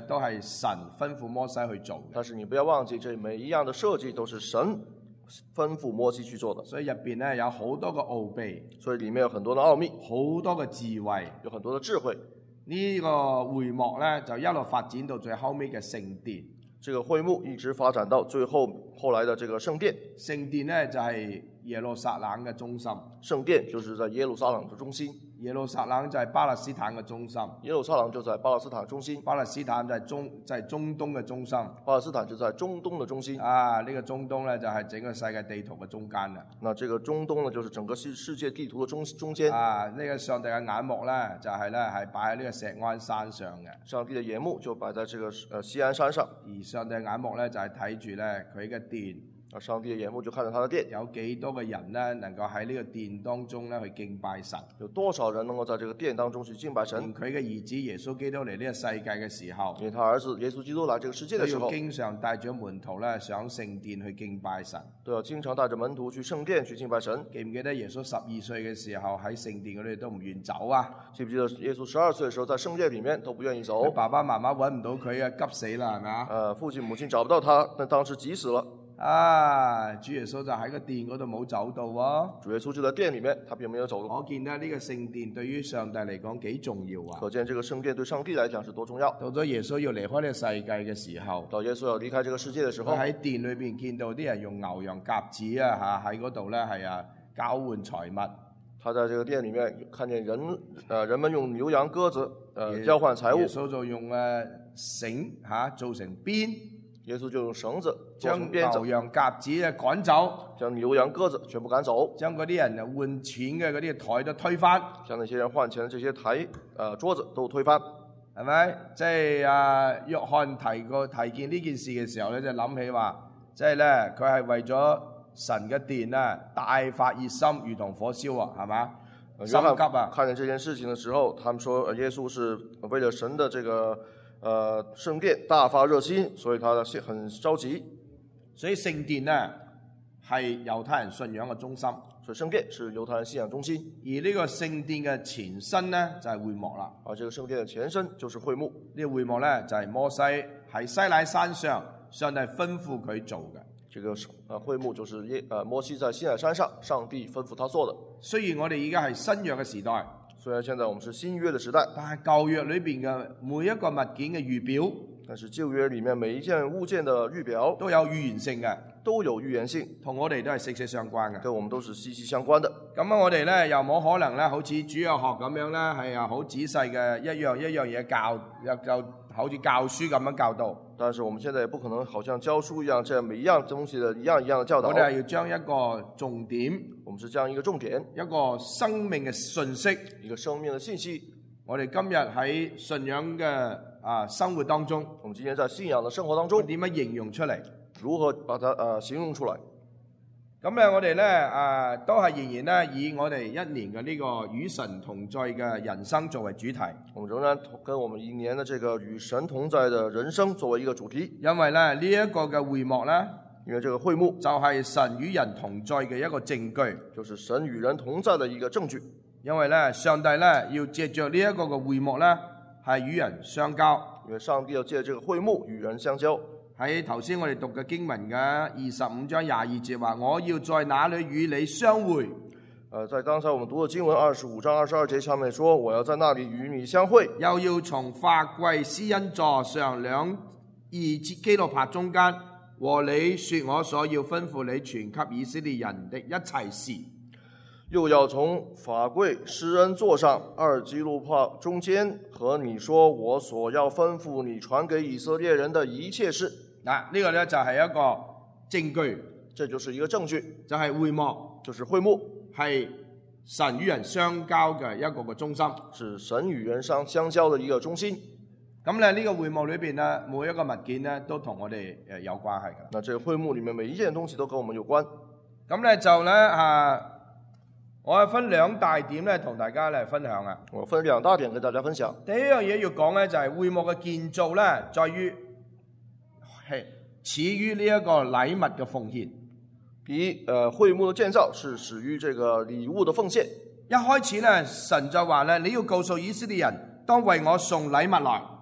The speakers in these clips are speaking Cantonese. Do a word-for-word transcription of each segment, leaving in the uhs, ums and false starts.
都係神吩咐摩西去做嘅。 但是你不要忘記，這每一樣的設計都是神吩咐摩西去做的。 所以入邊咧有好多個奧秘， 所以裡面有很多的奧秘， 好多個智慧， 有很多的智慧。 呢個會幕咧就一路發展到最後尾嘅聖殿。 這個會幕一直發展到最後後來的這個聖殿。 聖殿咧就係耶路撒冷嘅中心。 聖殿就是在耶路撒冷的中心。 耶路撒冷就係巴勒斯坦嘅中心。 耶路撒冷就在巴勒斯坦中心。 巴勒斯坦就係中就係、是、中東嘅中心。 巴勒斯坦就在中東的中心。 啊，呢、這個中東咧就係整個世界地圖嘅中間啦。 那這個中東呢，就是整個世世界地圖的中中間。 啊，呢、這個上帝嘅眼目咧就係咧係擺喺呢個錫安山上嘅。 上帝嘅眼目就擺在這個呃錫安山上。 而上帝嘅眼目咧就係睇住咧佢嘅殿。 啊，上帝嘅眼目就看着他的殿， 有幾多個人咧能夠喺呢個殿當中咧去敬拜神？ 有多少人能夠在這個殿當中去敬拜神？ 佢嘅兒子耶穌基督嚟呢個世界嘅時候， 因為他兒子耶穌基督來這個世界嘅時候， 都要經常帶住門徒咧上聖殿去敬拜神， 都要經常帶着門徒去聖殿去敬拜神。 記唔記得耶穌十二歲嘅時候喺聖殿嗰度都唔願走啊？ 記唔記得耶穌十二歲嘅時候在聖殿裡面都不願意走？ 爸爸媽媽揾唔到佢啊，急死啦，係咪啊？ 呃，父親母親找不到他，但當時急死了。 啊！主耶穌就喺個殿嗰度冇走到喎。 主耶穌就在殿裡面，他並沒有走路。 可見咧呢個聖殿對於上帝嚟講幾重要啊！ 可見這個聖殿對上帝來講是多重要。 到咗耶穌要離開呢個世界嘅時候， 到耶穌要離開這個世界嘅時候， 佢喺殿裏邊見到啲人用牛羊鴿子啊嚇喺嗰度咧係啊交換財物。 他在這個殿裡面看見人，呃人們用牛羊鴿子，呃交換財物。 耶穌就用誒繩嚇做成鞭。 耶穌就用繩子將牛羊鴿子啊趕走， 將牛羊鴿子全部趕走， 將嗰啲人換錢嘅嗰啲台都推翻， 將那些人換錢的這些台、呃桌子都推翻， 係咪？即係啊，約翰提過提見呢件事嘅時候咧，就諗起話，即係咧佢係為咗神嘅殿啊，大發熱心，如同火燒啊，係嘛？心急啊！ 看見這件事情嘅時候，他們說耶穌是為了神的這個。呃，聖殿大發熱心，所以他很着急。 所以聖殿呢係猶太人信仰嘅中心， 所以聖殿是猶太人信仰中心。 而呢個聖殿嘅前身呢就係、是、會幕啦。 啊，這個聖殿嘅前身就是會幕。 呢、這個會幕呢就係、是、摩西喺西乃山上，上帝吩咐佢做嘅。 這個啊會幕就是耶啊摩西在西乃山上，上帝吩咐他做的。 雖然我哋而家係新約嘅時代。 雖然現在我們是新約的時代， 但係舊約裏邊嘅每一個物件嘅預表， 但是舊約裏面每一件物件的預表都有預言性嘅， 都有預言性， 同我哋都係息息相關嘅， 跟我們都是息息相關的。 咁啊，我哋咧又冇可能咧，好似主日學咁樣咧，係啊好仔細嘅一樣一樣嘢教，又就好似教書咁樣教導。 但是我們現在也不可能好像教書一樣，這樣每一樣東西的一樣一樣的教導。 我哋係要將一個重點， 我們是將一個重點， 一個生命嘅信息， 一個生命的信息。 我哋今日喺信仰嘅啊生活當中， 我們今天在信仰的生活當中點樣形容出嚟？ 如何把它呃形容出來？ 咁咧，我哋咧啊，都係仍然咧以我哋一年嘅呢個與神同在嘅人生作為主題。 我們仍然跟我們一年的這個與神同在的人生作為一個主題。 因為咧呢一個嘅會幕咧， 因為這個會幕就係神與人同在嘅一個證據， 就是神與人同在的一個證據。 因為咧上帝咧要借着呢一個嘅會幕咧係與人相交。 因為上帝要借這個會幕與人相交。 喺頭先我哋讀嘅經文嘅二十五章廿二節話，我要在哪裏與你相會？ 呃，在剛才我們讀的經文二十五章二十二節下面說，我要在那裏與你相會。 又要從法櫃施恩座上兩二基路伯中間，和你說我所要吩咐你傳給以色列人的一切事。 又要從法櫃施恩座上二基路伯中間，和你說我所要吩咐你傳給以色列人的一切事。 嗱，呢個咧就係一個證據， 這就是一個證據， 就係會幕， 就是會幕， 係神與人相交嘅一個嘅中心， 是神與人相相交的一個中心。 咁咧呢個會幕裏邊咧，每一個物件咧都同我哋誒有關係嘅。 那這個會幕裏面每一件東西都跟我們有關。 咁咧就咧啊，我係分兩大點咧同大家咧分享啊。 我分兩大點跟大家分享。 第一樣嘢要講咧就係會幕嘅建造咧，在於係始於呢一個禮物嘅奉獻。 第一，呃，會幕的建造是始於這個禮物的奉獻。 一開始咧，神就話咧，你要告訴以色列人，當為我送禮物來。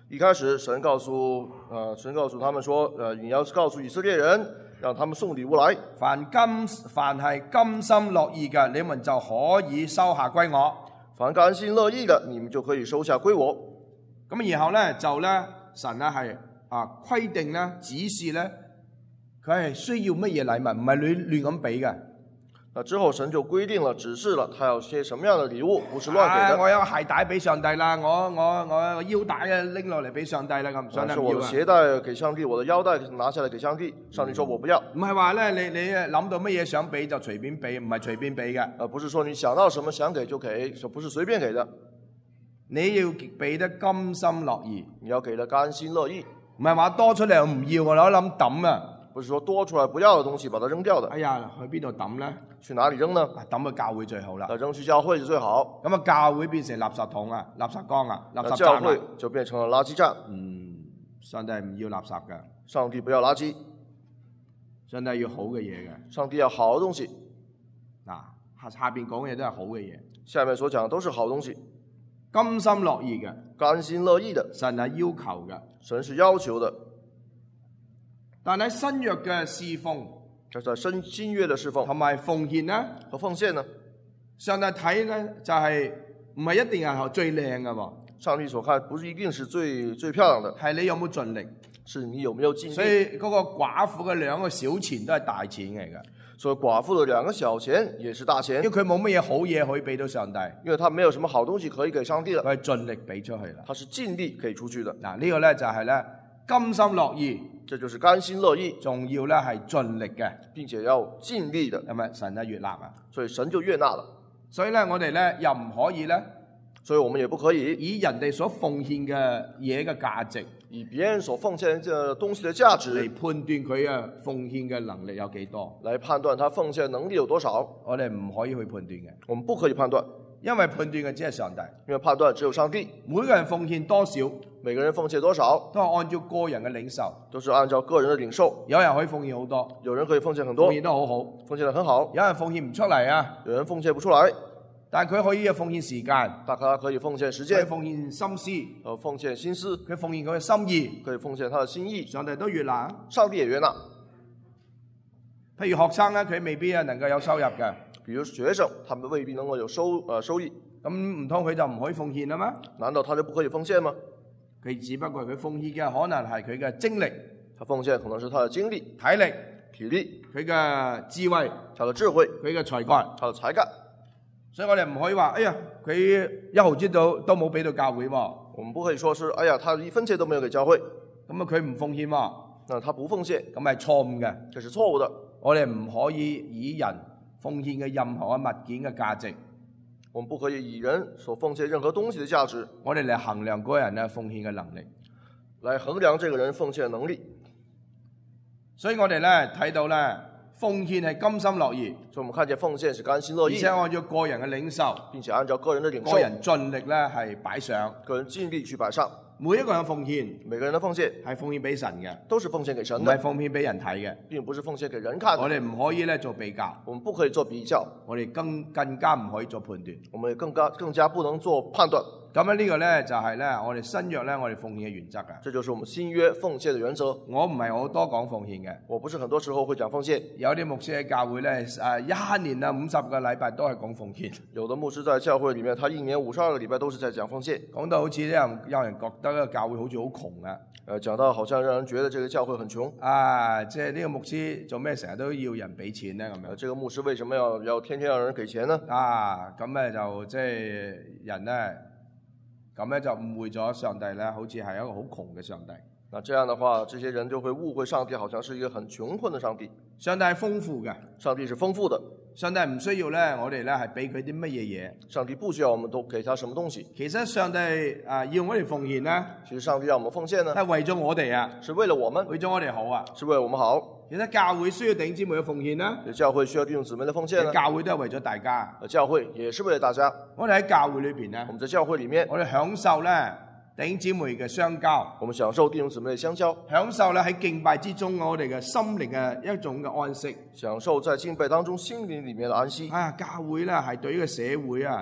一開始神告訴呃神告訴他們說，呃你要告訴以色列人，讓他們送禮物來。 凡甘凡係甘心樂意嘅，你們就可以收下歸我。 凡甘心樂意的，你們就可以收下歸我。 咁然後咧就咧神咧係啊規定咧指示咧，佢係需要乜嘢禮物，唔係亂亂咁俾嘅。 那之後神就規定了指示了，他要些什麼樣的禮物，不是亂給的。 啊、我有個鞋帶俾上帝啦，我我我個腰帶啊拎落嚟俾上帝啦，咁上帝唔要啊。 是我的鞋帶給上帝，我的腰帶拿下來給上帝，上帝說我不要。 唔係話咧，你你諗到乜嘢想俾就隨便俾，唔係隨便俾嘅。 而不是說你想到什麼想給就給，不是隨便給的。 你要俾得甘心樂意， 你要給得甘心樂意， 唔係話多出嚟我唔要，我攞諗抌啊。 不是說多出來不要的東西把它扔掉的。 哎呀，去邊度抌咧？ 去哪裡扔呢？ 抌去教會最好啦。 扔去教會是最好。 咁啊，教會變成垃圾桶啊，垃圾缸啊，垃圾站啊。 教會就變成了垃圾站。 嗯，上帝唔要垃圾嘅。 上帝不要垃圾。 上帝要好嘅嘢嘅。 上帝要好的東西。 嗱，下下邊講嘅嘢都係好嘅嘢。 下面所講都是好東西。 甘心樂意嘅。 甘心樂意的。 神係要求嘅。 神是要求的。 但喺新約嘅侍奉， 就在新新約嘅侍奉同埋奉獻呢？ 和奉獻呢？ 上帝睇呢就係唔係一定係最靚嘅喎。 上帝所看不是一定是最最漂亮的， 係你有冇盡力？ 是你有沒有盡力？ 所以嗰個寡婦嘅兩個小錢都係大錢嚟嘅。 所以寡婦嘅兩個小錢也是大錢， 因為佢冇乜嘢好嘢可以俾到上帝， 因為他沒有什麼好東西可以給上帝了， 佢係盡力俾出去啦。 他是盡力給出去的。 嗱，呢個咧就係咧甘心樂意。 這就是甘心樂意， 仲要咧係盡力嘅， 並且要盡力的， 係咪神就悅納啊？ 所以神就悅納了。 所以咧，我哋咧又唔可以咧， 所以我們也不可以以人哋所奉獻嘅嘢嘅價值， 以別人所奉獻嘅東西嘅價值嚟判斷佢啊奉獻嘅能力有幾多， 來判斷他奉獻能力有多少。 我哋唔可以去判斷嘅， 我們不可以判斷， 因為判斷嘅只係上帝， 因為判斷只有上帝。 每個人奉獻多少， 每個人奉獻多少， 都係按照個人嘅領受， 都是按照個人的領受。 有人可以奉獻好多， 有人可以奉獻很多， 奉獻得好好， 奉獻得很好。 有人奉獻唔出嚟啊， 有人奉獻不出來， 但係佢可以奉獻時間， 大家可以奉獻時佢間， 奉獻心思， 呃，奉獻心思， 佢奉獻佢嘅心意， 可以奉獻他的心意。 上帝都悅納。 上帝也悅納。 譬如學生咧，佢未必啊能夠有收入嘅， 比如學生，他們未必能夠有收呃收益， 咁唔通佢就唔可以奉獻啦咩？ 難道他就不可以奉獻嗎？ 佢只不過佢奉獻嘅可能係佢嘅精力、 他奉獻可能是他的精力、 體力、 體力、 佢嘅智慧、 他的智慧、 佢嘅才幹， 他的才幹。 所以我哋唔可以話，哎呀，佢一毫子都都冇俾到教會喎， 我們不可以說是，哎呀，他一分錢都沒有給教會， 咁啊佢唔奉獻喎， 那他不奉獻， 咁係錯誤嘅。 這是錯誤的。 我哋唔可以以人奉獻嘅任何嘅物件嘅價值， 我們不可以以人所奉獻任何東西的價值， 我哋嚟衡量嗰個人咧奉獻嘅能力， 來衡量這個人奉獻的能力。 所以我哋咧睇到咧奉獻係甘心樂意， 所以我們看見奉獻是甘心樂意， 而且按照個人嘅領受， 並且按照個人的領受， 個人盡力咧係擺上， 個人盡力去擺上。 每一個人奉獻， 每個人的奉獻係奉獻俾神嘅， 都是奉獻給神唔的， 係奉獻俾人睇嘅。 並不是奉獻給人看的。 我哋唔可以咧做比較， 我們不可以做比較， 我哋更更加唔可以做判斷。 我們也更加更加不能做判斷。 咁樣呢個咧就係咧我哋新約咧我哋奉獻嘅原則㗎。 這就是我們新約奉獻的原則。 我唔係好多講奉獻嘅， 我不是很多時候會講奉獻。 有啲牧師喺教會咧誒一年啊五十個禮拜都係講奉獻。 有的牧師在教會裡面，他一年五十二個禮拜都是在講奉獻。 講到好似啲人有人覺得呢個教會好似好窮啊！ 誒，講到好像讓人覺得這個教會很窮。 啊，即係呢個牧師做咩成日都要人俾錢咧？咁樣。 誒，這個牧師為什麼要要天天讓人給錢呢？ 啊，咁咧就即係人咧，咁咧就誤會咗上帝咧，好似係一個好窮嘅上帝。 那這樣的話，這些人就會誤會上帝好像是一個很窮困的上帝。 上帝係豐富嘅， 上帝是豐富的。 上帝唔需要咧，我哋咧係俾佢啲乜嘢嘢。 上帝不需要我們都給他什麼東西。 其實上帝啊要我哋奉獻咧， 其實上帝讓我們奉獻呢， 係為咗我哋啊， 是為了我們， 為咗我哋好啊。 是為了我們好。 其實教會需要弟兄姊妹嘅奉獻啦， 教會需要弟兄姊妹的奉獻呢， 教會都係為咗大家。 教會也是為了大家。 我哋喺教會裏邊咧， 我們在教會裡面， 我哋享受咧弟兄姊妹嘅相交， 我們享受弟兄姊妹的相交， 享受咧喺敬拜之中我哋嘅心靈嘅一種嘅安息， 享受在敬拜當中心靈裡面的安息。 啊，教會咧係對呢個社會啊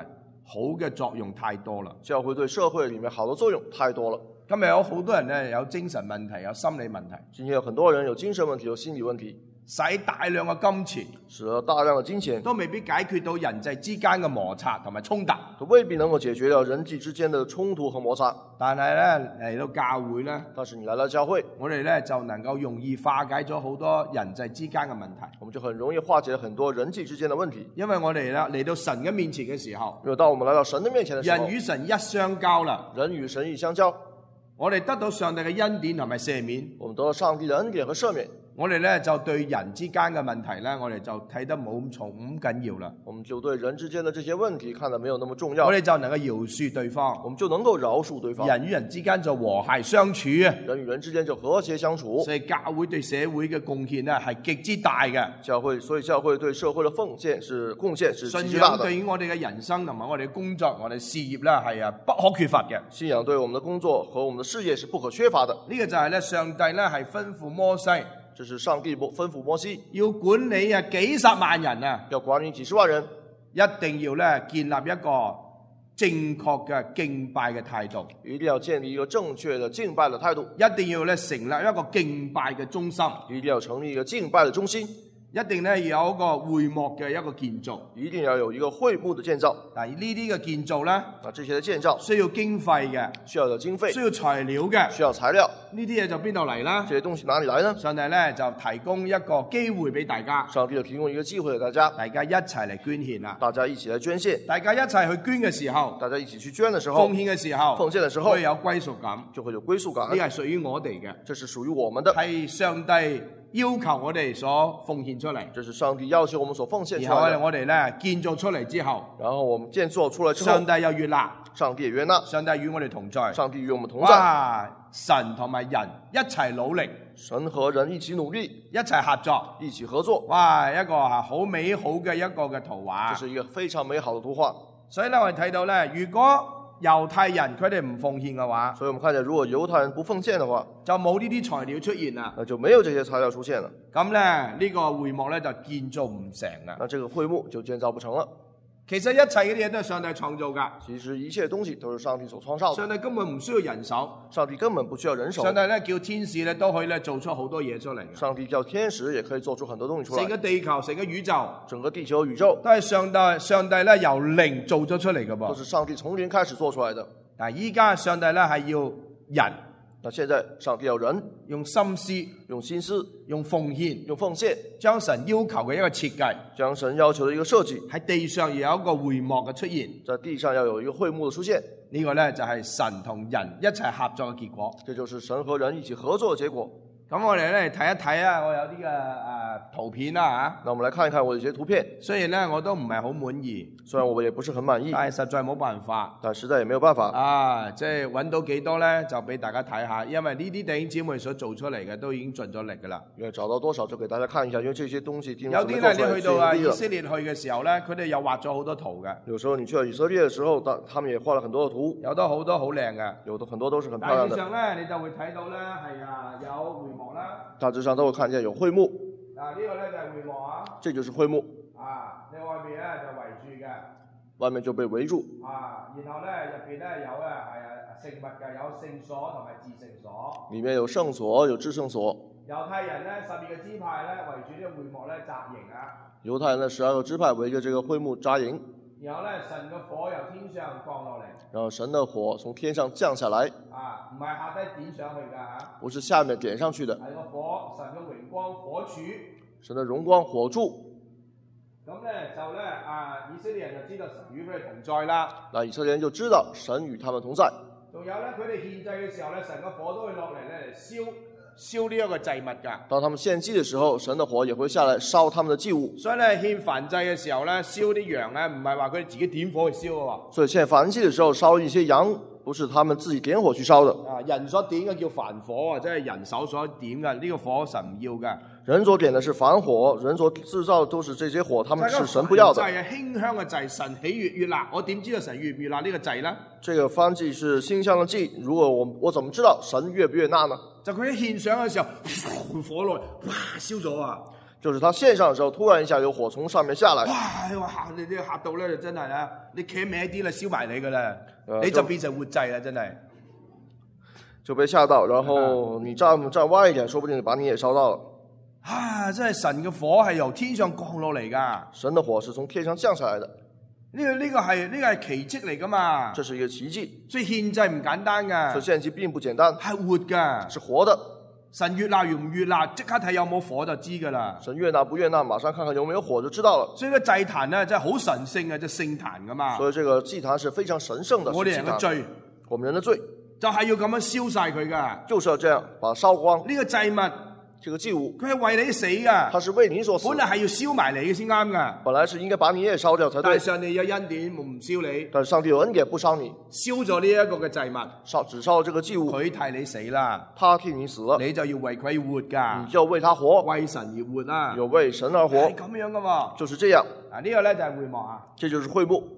好嘅作用太多啦。 教會對社會裡面好的作用太多了。 今日有好多人咧有精神問題，有心理問題， 今天有很多人有精神問題，有心理問題， 使大量嘅金錢， 使了大量的金錢都未必解決到人際之間嘅摩擦同埋衝突。 都未必能夠解決掉人際之間的衝突和摩擦。 但係咧嚟到教會咧， 但是你來到教會， 我哋咧就能夠容易化解咗好多人際之間嘅問題。 我們就很容易化解了很多人際之間的問題。 因為我哋咧嚟到神嘅面前嘅時候， 因為當我們來到神的面前的時候， 人與神一相交啦， 人與神一相交， 我哋得到上帝嘅恩典同埋赦免， 我們得到上帝的恩典和赦免。 我哋咧就對人之間嘅問題咧，我哋就睇得冇咁重咁緊要啦。 我們就對人之間的這些問題看得沒有那麼重要， 我哋就能夠饒恕對方， 我們就能夠饒恕對方。 人與人之間就和諧相處啊！ 人與人之間就和諧相處。 所以教會對社會嘅貢獻咧係極之大嘅。 教會，所以教會對社會的奉獻是貢獻是極信之大的。 仰對於我哋嘅人生同埋我哋嘅工作、我哋事業咧係啊不可缺乏嘅。 信仰對我們的工作和我們的事業是不可缺乏的。 呢個就係咧上帝咧係吩咐摩西， 這是上帝吩咐摩西要管理啊幾十萬人啊， 要管理幾十萬人， 一定要咧建立一個正確嘅敬拜嘅態度， 一定要建立一個正確的敬拜的態度， 一定要咧成立一個敬拜嘅中心， 一定要成立一個敬拜的中心， 一定咧要有一個會幕嘅一個建造， 一定要有一個會幕的建造。 嗱，呢啲嘅建造咧， 啊，這些的建造需要經費嘅， 需要有經費， 需要材料嘅， 需要材料， 呢啲嘢就邊度嚟啦？ 這些東西哪裡來呢？ 上帝咧就提供一個機會俾大家， 上帝就提供一個機會給大家， 大家一齊嚟捐獻啦！ 大家一起來捐獻， 大家一齊去捐嘅時候， 大家一起去捐的時候， 奉獻嘅時候， 奉獻的時候會有歸屬感， 就會有歸屬感。 呢個係屬於我哋嘅， 這是屬於我們的， 係上帝要求我哋所奉獻出嚟。 這是上帝要求我們所奉獻出然後來的。 我哋咧建造出嚟之後， 然後我們建造出來之後， 上帝又悅納， 上帝也悅納， 上帝與我哋同在， 上帝與我們同在。 哇！神同埋人一齊努力， 神和人一起努力， 一齊合作， 一起合作。 哇！一個係好美好嘅一個嘅圖畫。 這是一個非常美好的圖畫。 所以咧，我哋睇到咧，如果猶太人佢哋唔奉獻嘅話， 所以我們看見，如果猶太人不奉獻的話， 就冇呢啲材料出現啦。 那就沒有這些材料出現了。 咁咧，呢個會幕咧就建造唔成啦。 那這個會幕就建造不成了。 其實一切嗰啲嘢都係上帝創造噶。 其實一切東西都是上帝所創造的。 上帝根本唔需要人手。 上帝根本不需要人手。 上帝咧叫天使咧都可以咧做出好多嘢出嚟。 上帝叫天使也可以做出很多東西出來。 成個地球，成個宇宙， 整個地球宇宙都係上帝上帝咧由零做咗出嚟嘅噃。 都是上帝從零開始做出來的。 但係依家上帝咧係要人。 那現在上帝要人用心思、 用心思、 用奉獻、 用奉獻， 將神要求嘅一個設計， 將神要求的一個設計， 喺地上要有一個會幕嘅出現， 在地上要有一個會幕的出現。 呢個咧就係神同人一齊合作嘅結果。 這就是神和人一起合作嘅結果。 咁我哋咧睇一睇啊，我有啲嘅誒圖片啦嚇。 那我們來看一看我的一些圖片。 雖然咧我都唔係好滿意， 雖然我也不是很滿意， 但係實在冇辦法。 但實在也沒有辦法。 啊，即係揾到幾多咧，就俾大家睇下，因為呢啲弟兄姊妹所做出嚟嘅都已經盡咗力噶啦。 因為找到多少就給大家看一下，因為這些東西有啲咧，你去到啊以色列去嘅時候咧，佢哋又畫咗好多圖嘅。 有時候你去到以色列嘅時候，他他們也畫了很多的圖， 有得好多好靚嘅， 有的很多都是很漂亮的。 大致上咧，你就會睇到咧係啊有會幕啦。 大致上都會看見有會幕。 嗱，呢個咧就係會幕啊。 這就是會幕。 啊，你外面咧就圍住嘅。 外面就被圍住。 啊，然後咧入邊咧有咧係啊聖物嘅，有聖所同埋至聖所。 裡面有聖所，有至聖所。 猶太人咧十二個支派咧圍住呢個會幕咧紮營啊。 猶太人的十二個支派圍着這個會幕紮營。 然後咧神嘅火由天上降落嚟。 然後神的火從天上降下來。 啊，唔係下低點上去㗎嚇。 不是下面點上去的。 係個火，神嘅榮光火柱。 神的榮光火柱。 咁咧就咧啊，以色列人就知道神與佢哋同在啦。 那以色列人就知道神與他們同在。 仲有咧，佢哋獻祭嘅時候咧，神嘅火都會落嚟咧嚟燒燒呢一個祭物㗎。 當他們獻祭嘅時候，神的火也會下來燒他們的祭物。 所以咧獻燔祭嘅時候咧，燒啲羊咧，唔係話佢哋自己點火去燒嘅喎。 所以獻燔祭嘅時候燒一些羊，不是他們自己點火去燒的。 啊，人所點嘅叫燔火啊，即係人手所點嘅，呢、這個火神唔要㗎。 人所點的是燔火，人所製造的都是這些火，他們是神不要的。 就係馨香嘅祭，神喜悅悅納。我點知道神悅唔悅納呢個祭呢？ 這個燔祭是馨香的祭，如果我我怎麼知道神悅不悅納呢？ 就佢一獻上嘅時候，呼呼火來，哇燒咗啊！ 就是他獻上的時候，突然一下有火從上面下來。 哇！哇嚇你啲嚇到咧就真係啦，你企歪啲啦，燒埋你噶啦， 呃你就變成活祭啦，真係。 就被嚇到，然後你站站歪一點，說不定把你也燒到了。 啊！真係神嘅火係由天上降落嚟噶。 神的火是從天上降下來的。 呢、這個呢、這個係呢、這個係奇蹟嚟噶嘛？ 這是一個奇蹟。 所以獻祭唔簡單噶。 所以獻祭並不簡單， 係活噶， 是活的。 神悅納唔悅納，即刻睇有冇火就知噶啦。 神悅納不悅納，馬上看看有沒有火就知道了。 所以個祭壇咧真係好神聖嘅，即係聖壇噶嘛。 所以這個祭壇是非常神聖的。 我哋人嘅罪， 我們人的罪就係要咁樣燒晒佢噶。 就是要這樣把它燒光。 呢、這個祭物。 這個祭物， 佢係為你死噶， 它是為你所死， 本來係要燒埋你嘅先啱噶。 本來是應該把你也燒掉才對。 但係上帝有恩典，唔燒你。 但是上帝有恩典，不燒你， 燒咗呢一個嘅祭物， 燒只燒了這個祭物， 佢替你死啦， 他替你死了， 你就要為佢活噶， 你就要為他活， 為神而活啦， 有為神而活， 係咁樣噶喎， 就是這樣。 啊，呢個咧就係會幕啊， 這就是會幕。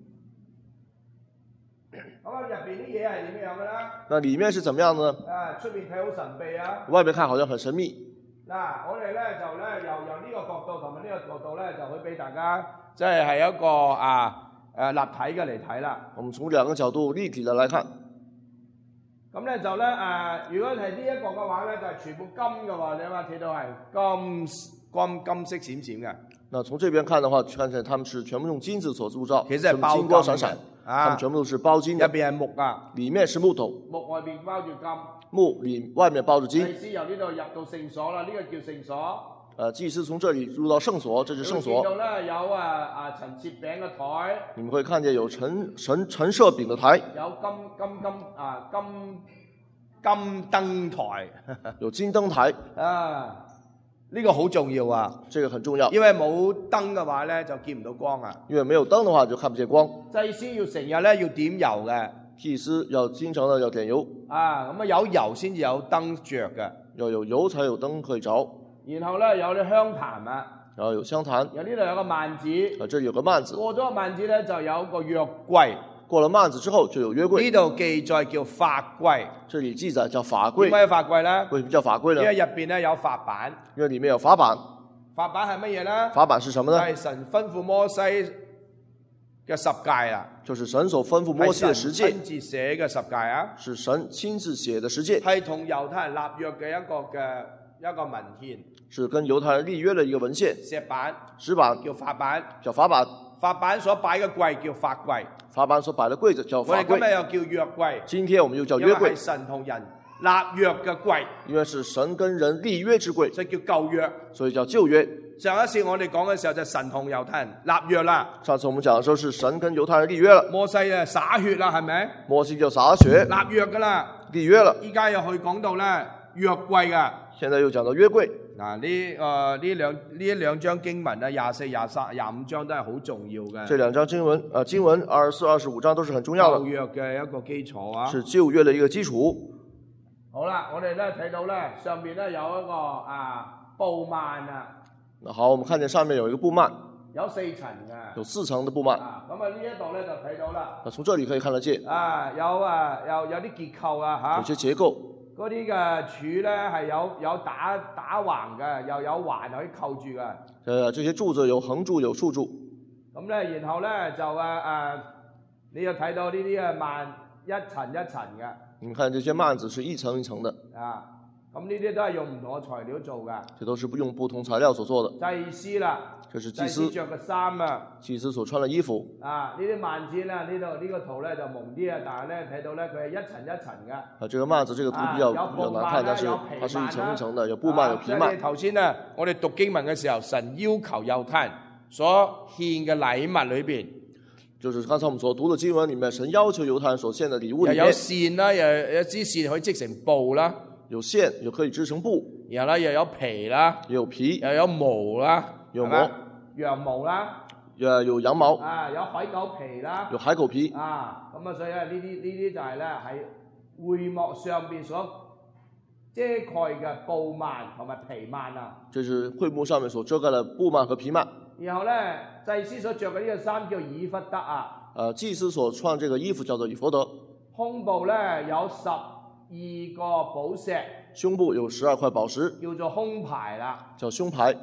咁啊，入邊啲嘢係點樣嘅咧？ 那裡面是怎麼樣呢？ 啊，出面睇好神秘啊。 外面看好像很神秘。 嗱，我哋咧就咧由由呢個角度同埋呢個角度咧，就會俾大家即係係一個啊誒立體嘅嚟睇啦。 我們從兩個角度立體的來看。 咁咧就咧誒，如果係呢一個嘅話咧，就係全部金嘅喎，你有冇睇到係金金金色閃閃嘅？ 那從這邊看的話，看見他們是全部用金子所鑄造， 其實係包金光閃閃， 啊， 他們全部都是包金入的， 邊係木啊， 裡面是木頭， 木外邊包住金。 木裡外面包着金。 祭司由呢度入到聖所啦，呢、這個叫聖所。 呃，祭司從這裡入到聖所，這是聖所。 見到咧有啊啊陳設餅嘅台。 你們會看見有陳陳陳設餅的台。 有金金金啊金金燈台。 有金燈台。 啊，呢、這個好重要啊！ 這個很重要。 因為冇燈嘅話咧，就見唔到光啊。 因為沒有燈的話，就看不見光。 祭司要成日咧要點油嘅。 祭司要經常的要點油。啊， 咁啊有油先至有燈着嘅。 要有油才有燈可以着。 然後咧有啲香壇啊。 然後有香壇。 有呢度有個幔子。 啊，這裡有個幔子。 過咗個幔子咧，就有個約櫃。 過了幔子之後，就有約櫃。 呢度記載叫法櫃。 這裡記載叫法櫃。 點解法櫃咧？ 為什麼叫法櫃呢？ 因為入邊咧有法版。 因為裡面有法版。 法版係乜嘢咧？ 法版是什麼呢？ 係神吩咐摩西嘅十誡啦， 就是神所吩咐摩西嘅十誡， 親自寫嘅十誡啊， 是神親自寫的十誡， 係同猶太人立約嘅一個嘅一個文獻， 是跟猶太人立約嘅一個文獻， 石版， 石版叫法版， 叫法版， 法版所擺嘅櫃叫法櫃， 法版所擺嘅櫃子叫法櫃， 我哋今日又叫約櫃， 今天我們又叫約櫃， 係神同人立約嘅櫃， 因為是神跟人立約之櫃， 所以叫舊約， 所以叫舊約。 上一次我哋講嘅時候就神同猶太人立約啦。 上次我們講嘅時候是神跟猶太人立約了。 摩西啊灑血啦，係咪？ 摩西就灑血。 立約噶啦。 立約了。 依家又去講到咧約櫃噶。 現在又講到約櫃。 嗱呢誒呢兩呢一兩章經文啊，廿四、廿三、廿五章都係好重要嘅。 這兩章經文，誒經文二十四、二十五章都是很重要的。 舊約嘅一個基礎啊。 是舊約嘅一個基礎。 好啦，我哋咧睇到咧上邊咧有一個啊布幔啊。 好，我們看見上面有一個布幔， 有四層嘅， 有四層的布幔。 啊，咁啊呢一度咧就睇到啦。 啊，從這裡可以看得見。 啊，有啊，有有啲結構啊，嚇。 有些結構。 嗰啲嘅柱咧係有有打打橫嘅，又有環可以扣住嘅。 誒，這些柱子有橫柱有豎柱。 咁咧，然後咧就誒誒、啊，你又睇到呢啲嘅幔一層一層嘅。 你看這些幔子是一層一層的。 啊。咁呢啲都係用唔同嘅材料做㗎。 這都是用不同材料所做的。 祭司啦， 這是祭司着嘅衫啊。 祭司所穿嘅衣服。 啊，呢啲幔子咧，呢度呢個圖咧就蒙啲啊，但係咧睇到咧佢係一層一層嘅。 啊，這個幔子這個圖比較、啊、比較難看，但是它是一層一層的，有布幔有皮幔。 頭先啊，我哋讀經文嘅時候，神要求猶太人所獻嘅禮物裏邊， 就是剛才我們所讀嘅經文裡面，神要求猶太人所獻嘅禮物裡面， 又有線啦，又有支線可以織成布啦。 有線又可以織成布， 然後咧又有皮啦， 也有皮， 又有毛啦， 有毛， 羊毛啦， 誒有羊毛， 啊有海狗皮啦， 有海狗皮， 啊咁啊所以咧呢啲呢啲就係咧喺會幕上邊所遮蓋嘅布幔同埋皮幔啊。 這是會幕上面所遮蓋嘅布幔和皮幔。然後咧祭司所着嘅呢個衫叫以弗得啊。 誒祭司所穿這個衣服叫做以弗得。 胸部咧有十二個寶石， 胸部有十二塊寶石， 叫做胸牌啦， 叫胸牌。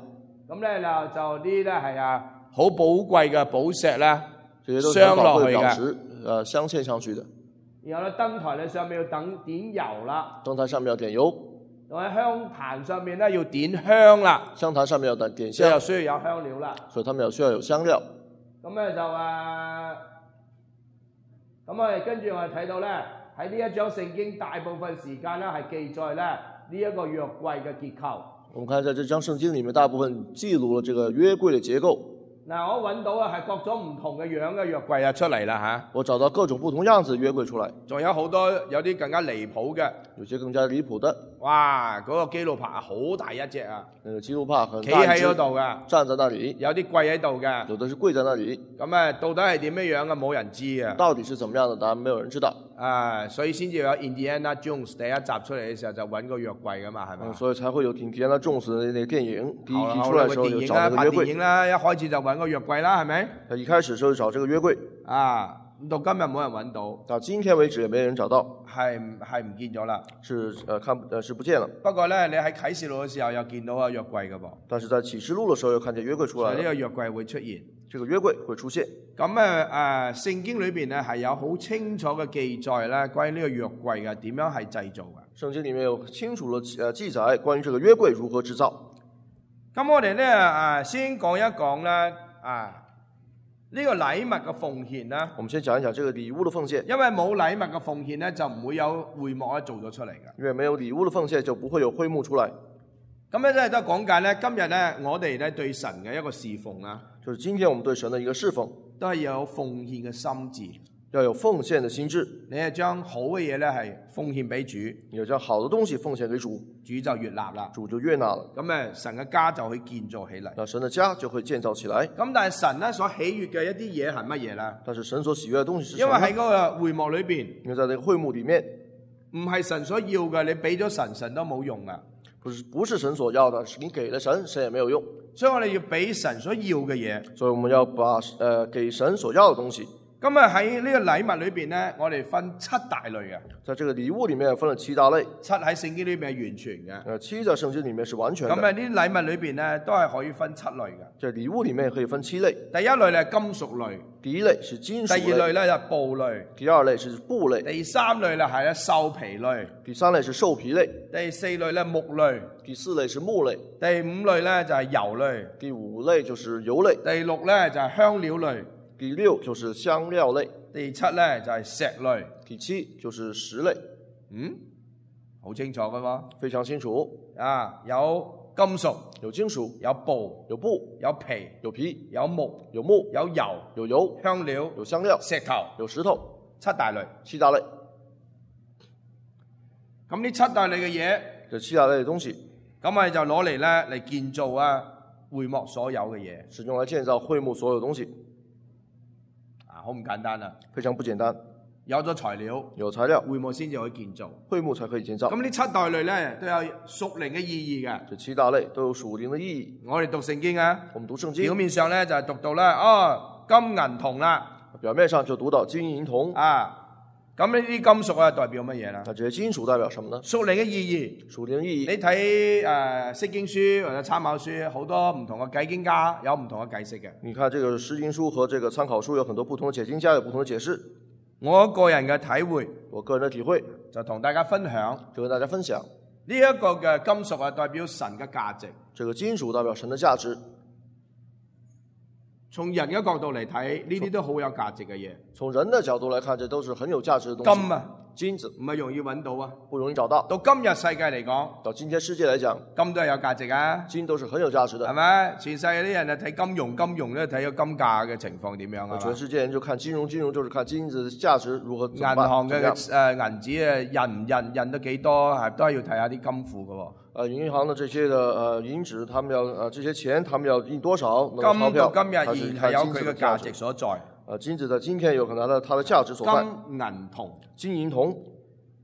咁咧就就啲咧係啊好寶貴嘅寶石咧， 这些都是很鑲宝落去嘅。 贵的宝石，呃，镶嵌上去的。 然後咧燈台咧上面要等點油啦， 燈台上面要點油， 同喺香壇上面咧要點香啦， 香壇上面要點點所以又香， 需要有香料啦。 所以他們有需要有香料。 咁咧就誒，咁我哋跟住我哋睇到咧喺呢一章聖經大部分時間咧係記載咧呢一個約櫃嘅結構。 我們看在這張聖經裡面，大部分記錄了這個約櫃的結構。 嗱，我揾到啊係各種唔同嘅樣嘅約櫃啊出嚟啦嚇， 我找到各種不同樣子的約櫃出來， 仲有好多有啲更加離譜嘅， 有些更加離譜的。 哇！嗰、個基路伯好大一隻啊， 那個基路伯很企大一隻喺嗰，度噶， 站在那裡， 有啲跪喺度嘅， 有的是跪在那裡。 咁啊到底係點樣樣嘅冇人知啊。 到底是怎麼樣的？答案沒有人知道。 啊，所以先至有 Indiana Jones 第一集出嚟嘅時候就揾個約櫃噶嘛，係咪嗯，？所以才會有 Indiana Jones 的那個電影，第一後集出來的時候後來個電影啦， 有找那個約櫃。 拍電影啦，一開始就揾個約櫃啦，係咪？ 他一開始的時候就找這個約櫃， 啊，到今日冇人揾到， 到今天為止也沒人找到， 係唔係唔見咗啦？ 是呃看呃是不見了。 不過咧，你喺啟示錄嘅時候又見到個約櫃嘅噃， 但是在啟示錄的時候又看見約櫃出來了， 所以呢個約櫃會出現。 這個約櫃會出現。 咁啊誒，聖經裏邊咧係有好清楚嘅記載咧，關於呢個約櫃嘅點樣係製造嘅。 聖經裡面有清楚的呃記載關於這個約櫃如何製造。 咁我哋咧誒先講一講咧啊呢個禮物嘅奉獻啦， 我們先講一講這個禮物的奉獻， 因為冇禮物嘅奉獻咧，就唔會有會幕咧做咗出嚟嘅。 因為沒有禮物的奉獻，就不會有會幕出來。 咁咧即係都講緊咧，今日咧我哋咧對神嘅一個侍奉啦， 就是今天我們對神的一個侍奉， 都係有奉獻嘅心志。 要有奉獻的心志， 你係將好嘅嘢咧係奉獻俾主， 你要將好的東西奉獻給主， 主就悅納啦。 主就悅納了， 咁誒神嘅家就可以建造起嚟。 那神的家就會建造起來。 咁但係神咧所喜悅嘅一啲嘢係乜嘢咧？ 但是神所喜悅的東西是什因為麼呢？ 喺嗰個會幕裏邊， 因為在這個會幕裡面， 唔係神所要嘅，你俾咗神，神都冇用啊。 不是不是神所要的，是你給了神，神也沒有用。 所以我哋要俾神所要嘅嘢。 所以我們要把呃給神所要的東西。 咁啊喺呢個禮物裏邊咧，我哋分七大類嘅。 在這個禮物裡面分了七大類， 七喺聖經裏邊係完全嘅。 呃，七在聖經裡面是完全的。 咁啊呢啲禮物裏邊咧都係可以分七類嘅。 在禮物裡面可以分七類， 第一類咧係金屬類， 第一類是金第屬類， 二類咧就係布類， 第二類是布類， 第三類咧係咧獸皮類， 第三類是獸皮類， 第四類咧木類， 第四類是木類， 第五類咧就係油類， 第五類就是油類， 第六咧就係香料類， 第六就是香料類， 第七咧就係石類。 第七就是石類。 嗯，好清楚噶喎。 非常清楚， 啊，有金屬， 有金屬， 有布， 有布， 有皮， 有皮， 有木， 有木， 有油， 有油， 香料， 有香料， 石頭， 有石頭， 七大類。 七大類。 咁呢七大類嘅嘢， 這七大類的東西咁我哋就攞嚟咧嚟建造啊會幕所有嘅嘢。 是用來建造會幕所有東西， 啊，好唔簡單啊！ 非常不簡單。 有咗材料， 有材料， 會幕先至可以建造。 會幕才可以建造。 咁呢七大類咧都有屬靈嘅意義嘅。 這七大類都有屬靈的意義。 我哋讀聖經啊， 我們讀聖表經， 面上咧就係讀到咧，哦，金銀銅啦， 表面上就讀到金銀銅。 啊，咁呢啲金屬啊代表乜嘢啦？ 那這些金屬代表什麼呢？ 屬靈嘅意義。 屬靈意義。 你睇誒釋經書或者參考書，好多唔同嘅解經家有唔同嘅解釋嘅。 你看這個釋經書和這個參考書有很多不同的解經家有不同的解釋。 我個人嘅體會， 我個人的體會就同大家分享就跟大家分享。 呢一個嘅金屬啊，代表神嘅價值。 這個金屬代表神的價值。 從人嘅角度嚟睇，呢啲都好有價值嘅嘢。 從人的角度來看，這都是很有價值的東西。 金啊， 金子唔係容易揾到啊。 不容易找到。 到今日世界嚟講， 到今天世界來講， 金都係有價值啊。 金都是很有價值的， 係咪？全世界啲人啊睇金融，金融咧睇個金價嘅情況點樣啊？ 全世界人就看金融，金融就是看金子的價值如何。 銀行嘅誒銀紙誒印唔印印得幾多，係都係要睇下啲金庫嘅喎。 呃，銀行的這些的呃銀紙，他們要呃這些錢，他們要印多少？ 金到今日仍係有佢嘅價值所在。 呃，金子在今天有可能它的它的價值所在。 金銀銅， 金銀銅，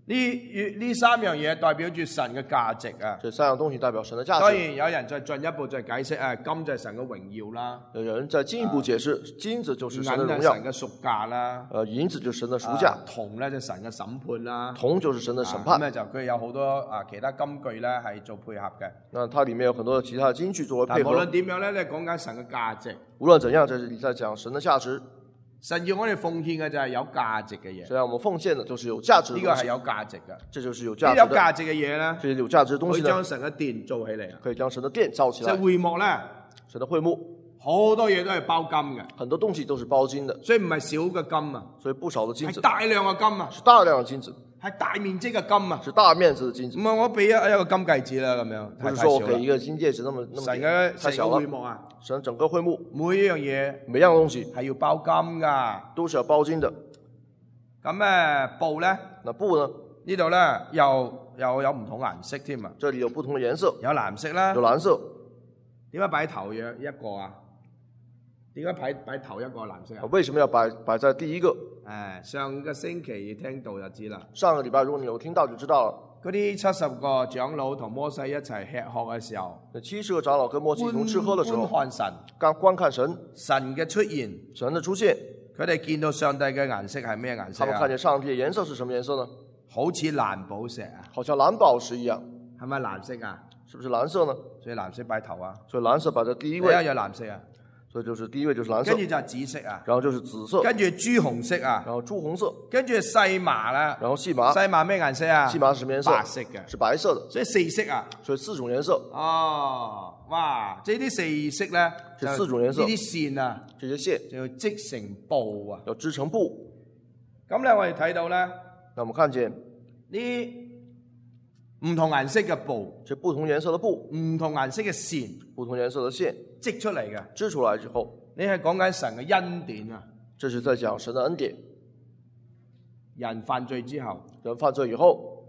呢呢三樣嘢代表住神嘅價值啊！ 這三樣東西代表神的價當值。 然有人再進一步再解釋啊，金就係神嘅榮耀啦， 有人再進一步解釋，金子就是銀神的榮耀係神，嘅贖價啦， 呃，銀子就是神的贖價， 啊銅咧就神嘅審判啦， 銅就是神的審咁判。 咧就佢有好多啊其他金句咧係做配合嘅。 那它裡面有很多的其他的金句作為配但無論合。 點樣咧，你講緊神嘅價值， 無論怎樣，這是你在講神的價值。 神要我哋奉獻嘅就係有價值嘅嘢， 雖然我們奉獻的就是有價值的東西， 呢個係有價值嘅。 這就是有呢價值的。 有價值嘅嘢咧， 這些有價值的東可以西呢， 將神嘅殿做起嚟啊！ 可以將神的殿造起來。 就會幕咧， 神的會幕好多嘢都係包金嘅， 很多東西都是包金的， 所以唔係少嘅金啊， 所以不少的金子係大量嘅金啊， 是大量的金子， 係大面積嘅金啊。 是大面子的金子唔。係我俾一一個金戒指啦，咁樣不是太太少啦說我給一。個金戒指那麼那麼神點太嘅成個小了會幕啊， 神整個會幕每一樣嘢每樣東西係要包金噶。 都是要包金的。 咁咧布咧那布呢？ 呢度咧又又有唔同顏色添啊， 這裡有不同的顏色， 有藍色啦有。藍色。 點解擺頭嘅一個啊？點解擺擺頭一個藍色啊？ 為什麼要擺擺在第一個？ 誒，上個星期聽到就知啦。 上個禮拜如果你有聽到就知道了。 嗰啲七十個長老同摩西一齊吃喝嘅時候， 那七十個長老跟摩西一同吃喝的時候， 觀看神， 剛觀看神， 神嘅出現， 神的出現， 佢哋見到上帝嘅顏色係咩顏色啊？ 他們看見上帝的顏色是什麼顏色呢？ 好似藍寶石啊， 好像藍寶石一樣， 係咪藍色啊？ 是不是藍色呢？ 所以藍色擺頭啊， 所以藍色擺在第一第一位， 有藍色啊， 所以就是第一位就是藍色跟，住就係紫色啊， 然後就是紫色， 跟住朱紅色啊， 然後朱紅色， 跟住細麻啦， 然後細麻， 細麻咩顏色啊？ 細麻是什麼顏色？ 白色嘅， 是白色的， 所以四色啊。 所以四種顏色， 哦，哇！即係呢四色咧， 這就四種顏色呢啲線啊， 這些線就要織成布啊。 要織成布。 咁咧，我哋睇到咧， 那我們看見呢唔同顏色嘅布， 這不同顏色的布， 唔同顏色嘅線不同顏色的線織出嚟嘅。 織出來之後， 你係講緊神嘅恩典啊！ 這是在講神的恩典。 人犯罪之後， 人犯罪以後，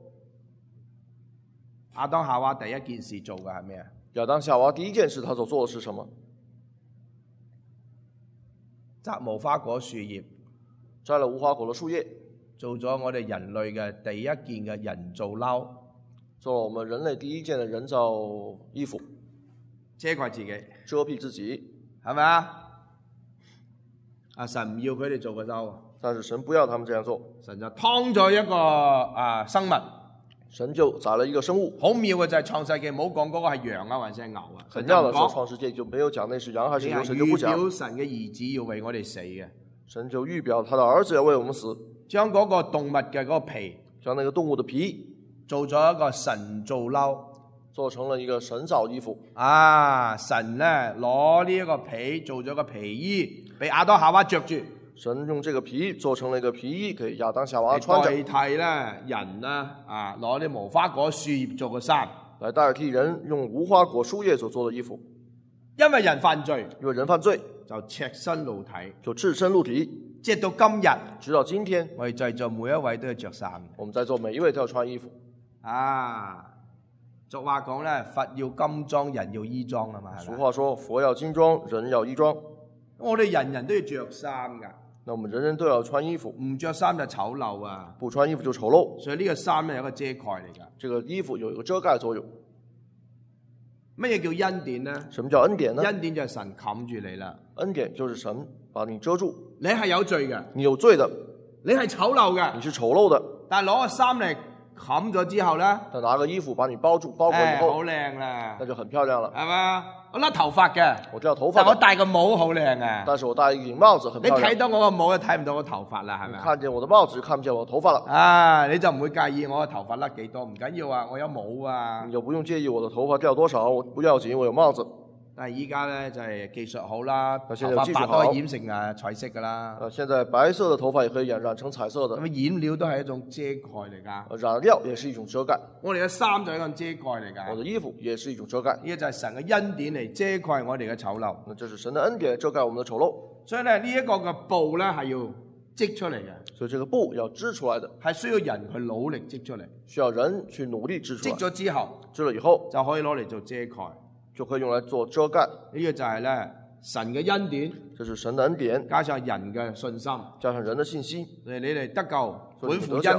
亞當夏娃第一件事做嘅係咩啊？ 亞當夏娃第一件事他所做的是什麼？ 摘無花果樹葉， 摘了無花果的樹葉， 做咗我哋人類嘅第一件嘅人造褸， 做了我們人類第一件的人造衣服， 遮蓋自己， 遮蔽自己。 係咪啊？啊！神唔要佢哋做個褸， 但是神不要他們這樣做， 神就劏咗一個啊生物。 神就宰了一個生物。 好妙嘅就係創世記冇講嗰個係羊啊，還是係牛啊？ 很妙的是講創世記就沒有講那是羊還是牛， 你係神就不預表講。 神嘅兒子要為我哋死嘅， 神就預表他的兒子要為我們死， 將嗰個動物嘅嗰個皮將那個動物的皮做咗一個神造褸。 做成了一個神造衣服。 啊！神咧攞呢一個皮做咗個皮衣，俾亞當夏娃着住， 神用這個皮做成了一個皮衣，給亞當夏娃穿着， 代替咧人啦啊攞啲無花果樹葉做個衫。 來代替人用無花果樹葉所做的衣服。 因為人犯罪， 因為人犯罪就赤身露體， 就赤身露體， 即係到今日， 直到今天， 我哋在座每一位都要着衫。 我們在座每一位都要穿衣服。 啊！俗話講咧，佛要金裝，人要衣裝啊嘛，係咪？ 俗話說，佛要金裝，人要衣裝。 我哋人人都要着衫噶， 那我們人人都要穿衣服， 唔着衫就醜陋啊！ 不穿衣服就醜陋。 所以呢個衫咧有一個遮蓋嚟噶。 這個衣服有一個遮蓋作用。 乜嘢叫恩典呢？ 什麼叫恩典呢？ 恩典就係神冚住你啦。 恩典就是神把你遮住。 你係有罪嘅， 你有罪的， 你係醜陋嘅你，是醜陋的。 但係攞個衫嚟冚咗之後咧， 但拿個衣服把你包住，包裹以誒好後， 靚啦， 那就很漂亮了。 係嘛？我甩頭髮嘅， 我掉頭髮但我的， 戴個帽好靚啊！ 但是我戴一頂帽子很你漂亮。 睇到我個帽就睇唔到我頭髮啦，係咪啊？ 看見我的帽子就看不見我的頭髮了。 啊，你就唔會介意我個頭髮甩幾多？唔緊要啊，我有帽啊你。就不用介意我的頭髮掉多少，我不要緊，我有帽子。 但係依家咧就係技術好啦，頭啊現在髮技術好白都可以染成誒彩色噶啦。 呃，現在白色的頭髮也可以染染成彩色的咁，染料都係一種遮蓋嚟㗎。 呃染料也是一種遮蓋。 我哋嘅衫就係一種遮蓋嚟㗎。 我的衣服也是一種遮蓋。 呢個就係神嘅恩典嚟遮蓋我哋嘅醜陋。 那這是神的恩典遮蓋我們的醜陋。 所以咧呢一個嘅布咧係要織出嚟嘅， 所以這個布要織出來的， 係需要人去努力織出嚟。 需要人去努力織出來織。咗之後織了以後就可以攞嚟做遮蓋。 就可以用來做遮蓋。 呢個就係咧神嘅恩典， 這是神的恩典， 加上人嘅信心。 加上人的信心。 所以你哋得救， 所以本乎你得救恩，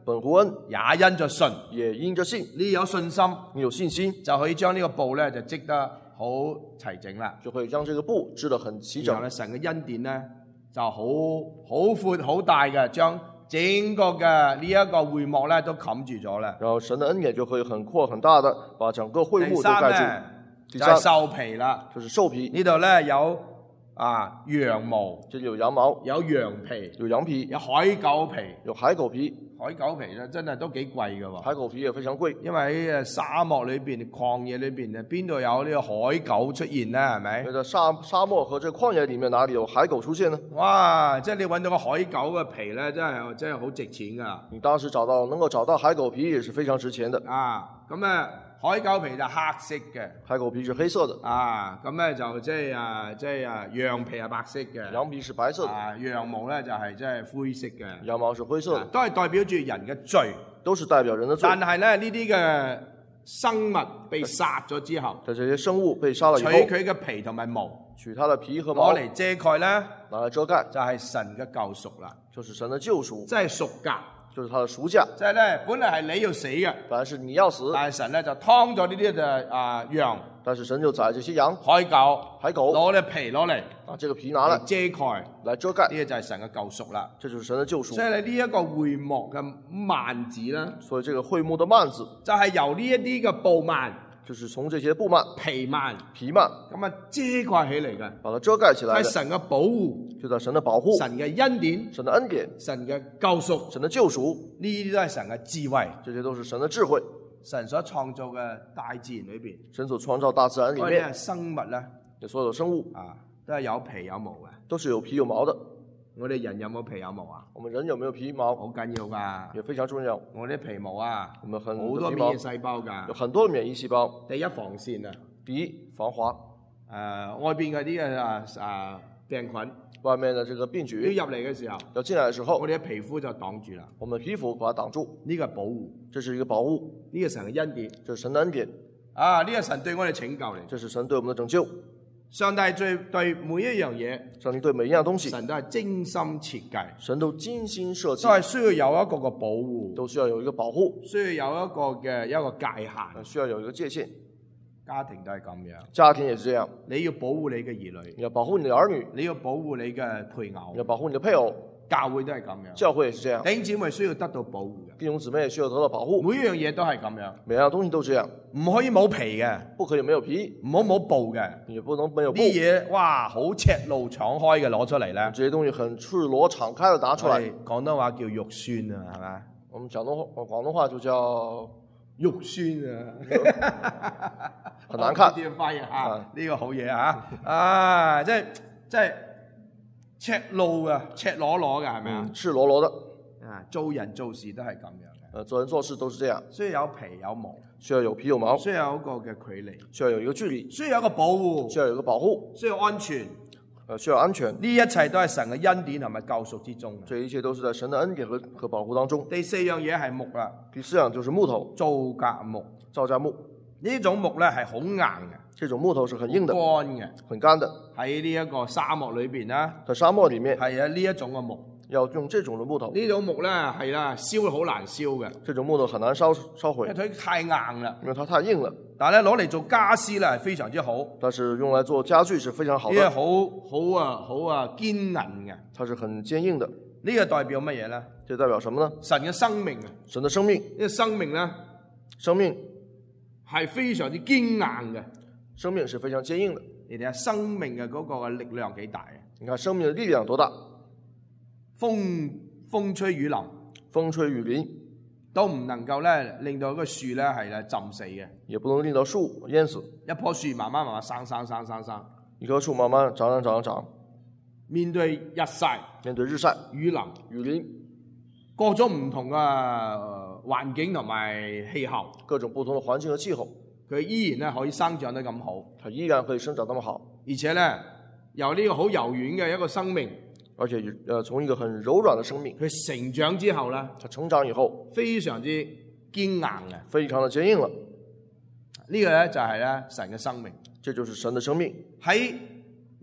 本乎恩， 也因着信。 也因着信。 你有信心， 你有信心， 就可以將呢個布咧就織得好齊整啦。 就會將這個布織得很齊整。 然後咧，神嘅恩典咧就好好闊好大嘅，將整個嘅呢一個會幕咧都冚住咗啦。 然後神的恩典就可以很闊很大的把整個會幕都蓋住。 第三咧就係獸皮啦， 就是獸皮。 呢度咧有啊羊毛， 這裡有羊毛， 有羊皮， 有羊皮， 有海狗皮。 有海狗皮。 海狗皮咧真係都幾貴㗎喎。 海狗皮也非常貴， 因為喺誒沙漠裏邊、曠野裏邊咧，邊度有呢個海狗出現咧？係咪？ 因為在沙沙漠和這曠野裡面，哪裡有海狗出現呢？ 哇！即係你揾到個海狗嘅皮咧，真係真係好值錢㗎。 你當時找到能夠找到海狗皮也是非常值錢的。 啊，咁咧海狗皮就黑色嘅。 海狗皮是黑色的。 啊，咁咧就即係啊，即係啊，羊皮係白色嘅。 羊皮是白色的。 啊，羊毛咧就係即係灰色嘅。 羊毛是灰色的。 啊，都係代表住人嘅罪。 都是代表人的罪。 但係咧呢啲嘅生物被殺咗之後， 就這些生物被殺了以後， 取佢嘅皮同埋毛， 取它的皮和毛攞嚟遮蓋咧， 拿來遮蓋， 就係神嘅救贖啦， 就是神的救贖， 即係贖價， 就是它的贖價。 即係咧，本來係你要死嘅， 本來是你要死， 但係神咧就劏咗呢啲嘅啊羊， 但是神就宰這些羊、 海狗、 海狗， 攞啲皮攞嚟， 啊，這個皮拿來遮蓋， 來遮蓋， 呢個就係神嘅救贖啦。 這就是神的救贖。 所以你呢一個會幕嘅幔子啦， 所以這個會幕的幔子就係由呢一啲嘅布幔， 就是從這些布幔、 皮幔、 皮幔咁啊遮蓋起嚟嘅， 把它遮蓋起來的， 係神嘅保護， 就在神的保護、 神嘅恩典、 神的恩典、 神嘅救贖、 神的救贖， 呢啲都係神嘅智慧， 這些都是神的智慧。 神所創造嘅大自然裏邊， 神所創造大自然裡面， 生物咧， 所有的生物啊，都係有皮有毛嘅， 都是有皮有毛的。 我哋人有冇皮有毛啊？ 我們人有沒有皮毛？ 好緊要噶， 也非常重要。 我啲皮毛啊， 我們很好多免疫細胞噶， 有很多免疫細胞。 第一防線啊， 第一防滑， 誒、呃、外邊嗰啲嘅啊啊病菌， 外面的這個病菌要入嚟嘅時候， 要進來嘅時候， 我哋嘅皮膚就擋住啦。 我們皮膚把它擋住， 呢個係保護， 這是一個保護， 呢個神嘅恩典， 這是神的恩典。 啊，呢個神對我哋拯救嚟， 這是神對我們的拯救。 上帝對對每一樣嘢， 上帝對每一樣東西， 神都係精心設計， 神都精心設計， 都係需要有一個個保護， 都需要有一個保護， 需要有一個嘅一個界限， 需要有一個界限。 家庭都係咁樣， 家庭也是這樣。 你要保護你嘅兒女， 你要保護你的兒女， 你要保護你嘅配偶， 你要保護你的配偶。 教會都係咁樣， 教會也是這樣。 弟兄姊妹需要得到保護嘅， 弟兄姊妹也需要得到保護。 每一樣嘢都係咁樣， 每樣東西都這樣， 唔可以冇皮嘅， 不可以沒有皮， 唔好冇布嘅， 也不能沒有布。 啲嘢哇好赤露敞開嘅攞出嚟咧， 這些東西很赤裸敞開的拿出來。 廣東話叫肉酸啊，係咪？ 我們廣東話廣東話就叫肉酸啊， 很難看。 點翻譯下呢個好嘢啊？啊，即係即係赤露啊，赤裸裸嘅係咪啊？ 赤裸裸的啊，做人做事都係咁樣嘅。 呃，做人做事都是這樣， 需要有皮有毛， 需要有皮有毛， 需要有一個嘅距離， 需要有一個距離， 需要有一個保護， 需要有一個保護， 需要安全。 呃，需要安全。 呢一切都係神嘅恩典同埋救贖之中。 這一切都是在神的恩典和和保護當中。 第四樣嘢係木啦， 第四樣就是木頭， 皂莢木。 皂莢木呢種木咧係好硬嘅， 這種木頭是很硬的、 乾嘅， 很乾的。 喺呢一個沙漠裏邊啦， 在沙漠裡面係啊呢一種嘅木。 要用這種的木頭， 呢種木咧係啦，燒好難燒嘅， 這種木頭很難燒燒毀， 因為佢太硬啦。 因為它太硬了。 但係咧攞嚟做家私咧係非常之好， 但是用來做家具是非常好的。 呢個好好啊好啊堅韌嘅， 它是很堅硬的。 呢個代表乜嘢咧？ 這代表什麼呢？ 神嘅生命啊！ 神的生命， 呢個生命咧生命係非常之堅硬嘅。 生命是非常堅硬的。 你睇下生命嘅嗰個嘅力量幾大啊！ 你看生命的力量多大？ 風風吹雨淋， 風吹雨淋都唔能夠咧令到個樹咧係咧浸死嘅， 也不能令到樹淹死。 一棵樹慢慢慢慢生生生生生， 一棵樹慢慢長長長長， 面對日曬、 面對日曬、 雨淋、 雨淋， 各種唔同嘅環境同埋氣候， 各種不同的環境和氣候， 佢依然咧可以生長得咁好， 它依然可以生長那麼好， 而且咧由呢個好柔軟嘅一個生命， 而且呃從一個很柔軟的生命， 佢成長之後咧， 它成長以後非常之堅硬嘅， 非常的堅硬了。 呢個咧就係咧神嘅生命， 這就是神的生命。 喺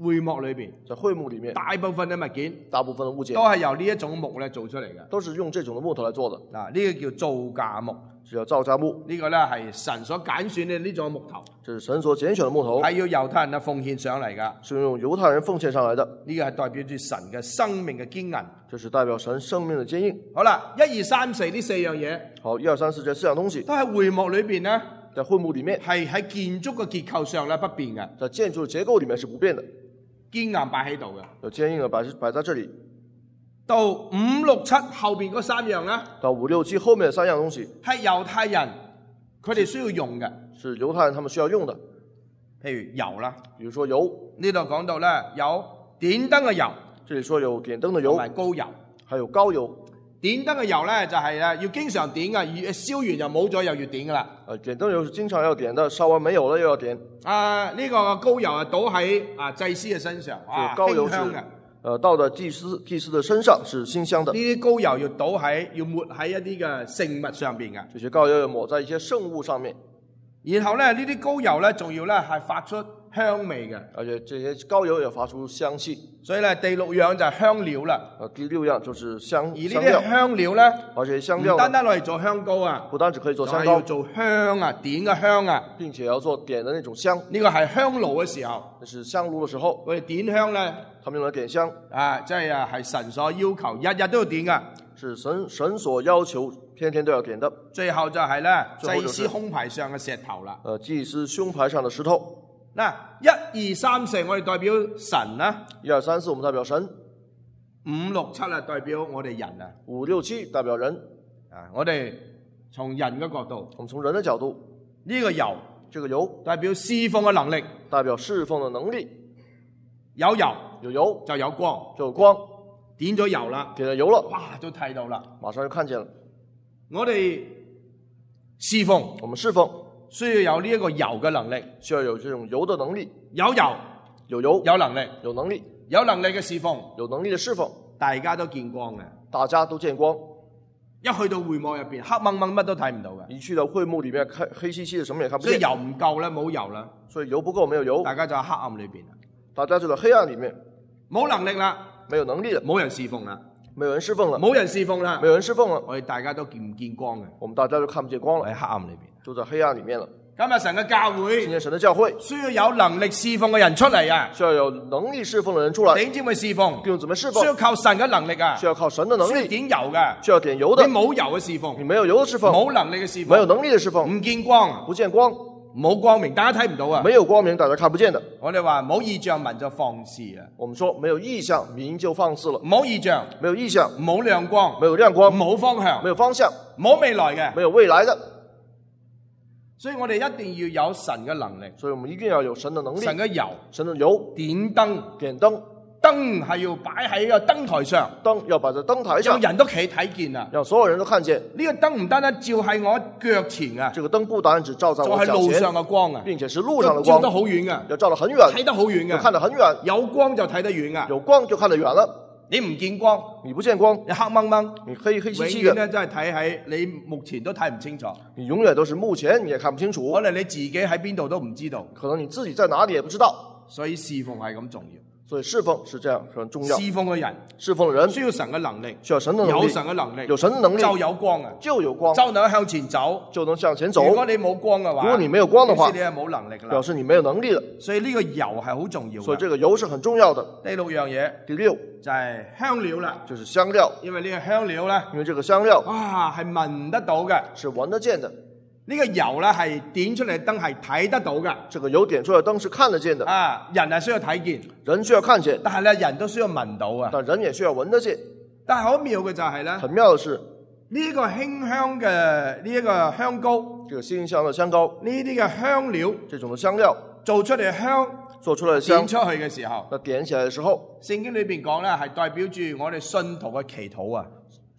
會幕裏邊在會幕裡面， 大部分嘅物件大部分的物件都係由呢一種木咧做出嚟嘅。 都是用這種的木頭來做的， 嗱，呢個叫造價木， 是叫造價木， 呢個咧係神所揀選嘅呢種木頭， 這是神所揀選的木頭， 係要猶太人啊奉獻上嚟噶。 是用猶太人奉獻上來的， 呢個係代表住神嘅生命嘅堅韌。 這是代表神生命的堅硬。 好啦，一二三四呢四樣嘢好，一二三四這四樣東西都喺會幕裏邊咧， 在會幕裡面， 係喺建築嘅結構上咧不變嘅， 在建築的結構裡面是不變的， 堅硬擺喺度嘅。 有堅硬的擺擺在這裡。 到五六七後邊嗰三樣咧， 到五六七後面的三樣東西係猶太人佢哋需要用嘅， 是猶太人他們需要用的， 譬如油啦， 比如說油， 呢度講到咧有點燈嘅油， 這裡說有點燈的同油， 埋膏油。 還有膏油。 點燈嘅油咧就係咧要經常點嘅，越燒完又冇咗又要點噶啦。 呃，點燈油是經常要點的，燒完沒有了又要點。 啊，呢、這個膏油啊倒喺啊祭司嘅身上，啊膏油是馨香嘅。 呃，倒在祭司祭司的身上是馨香的。 呢啲膏油要倒喺要抹喺一啲嘅聖物上邊嘅。 這些膏油要抹在一些聖物上面， 然後咧呢啲膏油咧仲要咧係發出香味嘅。 而且這些膏油也發出香氣。 所以咧第六樣就係香料啦。 呃，第六樣就是香而呢香料啲，香料咧， 而且香料唔單單攞嚟做香膏啊， 不單只可以做仲香膏， 係要做香啊，點嘅香啊。 並且要做點的那種香。 呢個係香爐嘅時候， 那是香爐的時候， 我哋點香咧他們用來點香， 啊，即係啊係神所要求，日日都要點噶。 是神神所要求，天天都要點的。 最後就係咧最後就是祭司胸牌上嘅石頭啦。 呃，祭司胸牌上的石頭。 嗱，一二三四我哋代表神啦， 一二三四我們代表神， 五六七啊代表我哋人啊。 五六七代表人。 啊，我哋從人嘅角度， 我們從人的角度， 呢個油這個油代表侍奉嘅能力， 代表侍奉的能力。 有油有油就有光， 就有光， 點咗油啦， 點了油了， 哇都睇到啦。 馬上就看見了。 我哋侍奉我們侍奉需要有呢一個油嘅能力， 需要有這種油的能力， 有油有油有能力， 有能力有能力嘅侍奉， 有能力的侍奉， 大家都見光嘅。 大家都見光。 一去到會幕入邊，黑掹掹乜都睇唔到嘅， 一去到會幕裡面，看黑漆漆的，什麼也看不見。 所以油唔夠咧，冇油啦， 所以油不夠，沒有油， 大家就喺黑暗裏邊， 大家就在黑暗裡面， 冇能力啦， 沒有能力了， 冇人侍奉啦， 沒有人侍奉了， 冇人侍奉啦沒，有人侍奉了， 我哋大家都見唔見光嘅， 我們大家都看不見光了， 喺黑暗裏邊。 就在黑暗裡面了。 今日神嘅教今會天神的教會需要有能力侍奉嘅人出嚟啊！ 需要有能力侍奉的人出來， 點知咪侍奉？ 弟兄姊妹侍需要奉靠神嘅能力啊！ 需要靠神的能需要力， 點油嘅， 需要點油的你。冇油嘅侍奉你，沒有油的侍奉， 冇能力嘅侍沒有奉， 能力的侍奉， 唔見光， 不見光， 冇光明，大家睇唔到啊！ 沒有光明，大家看不見的。 我哋話冇異象，民就放肆啊！ 我們說沒有異象，民就放肆了。 冇異象， 沒有異象， 冇亮光， 沒有亮光， 冇方向沒，有方向， 冇未來嘅。 沒有未來的。 所以我哋一定要有神嘅能力， 所以我們一定要有神的能力， 神嘅油， 神的油， 點燈， 點燈， 燈係要擺喺個燈台上， 燈要擺在燈台讓上， 人都企睇見啊！ 讓所有人都看見。 呢個燈唔單單照喺我腳前啊， 這個燈不單只照在就我腳前係路上，嘅光啊， 並且是路上的照得光， 好遠噶， 要照得很遠， 睇得好遠要噶， 看得很遠， 有光就睇得遠噶。 有光就看得遠了。 你唔見光， 你不見光， 你黑掹掹， 你黑黑漆漆的， 永遠咧真係睇喺你目前都睇唔清楚， 你永遠都是目前你也看不清楚可，能你自己喺邊度都唔知道， 可能你自己在哪裡也不知道。 所以侍奉係咁重要。 所以侍奉是這樣很重要。 侍奉嘅人侍奉的人需要神嘅能力， 需要神的能有力， 神嘅能力， 有神的能力就有光啊， 就有光， 就能向前走。 就能向前走。 如果你冇光嘅話， 如果你沒有光的話表示你係冇能力噶啦。 表示你沒有能力了。 所以呢個油係好重要嘅。 所以這個油是很重要的。 第六樣嘢第六就係香料啦， 就是香料， 因為呢個香料咧， 因為這個香料哇係聞得到嘅。 是聞得見的， 呢個油咧係點出嚟嘅燈係睇得到嘅。 這個油點出來的燈是看得見的， 啊，人係需要睇見， 人需要看見， 但係咧人都需要聞到啊。 但人也需要聞得見。 但係好妙嘅就係咧， 很妙的是， 呢個馨香嘅呢一個香膏， 這個馨香的香膏， 呢啲嘅香料這種的香料做出嚟嘅香做出來的香點，出去嘅時候， 那點起來的時候， 聖經裏邊講咧係代表住我哋信徒嘅祈禱啊。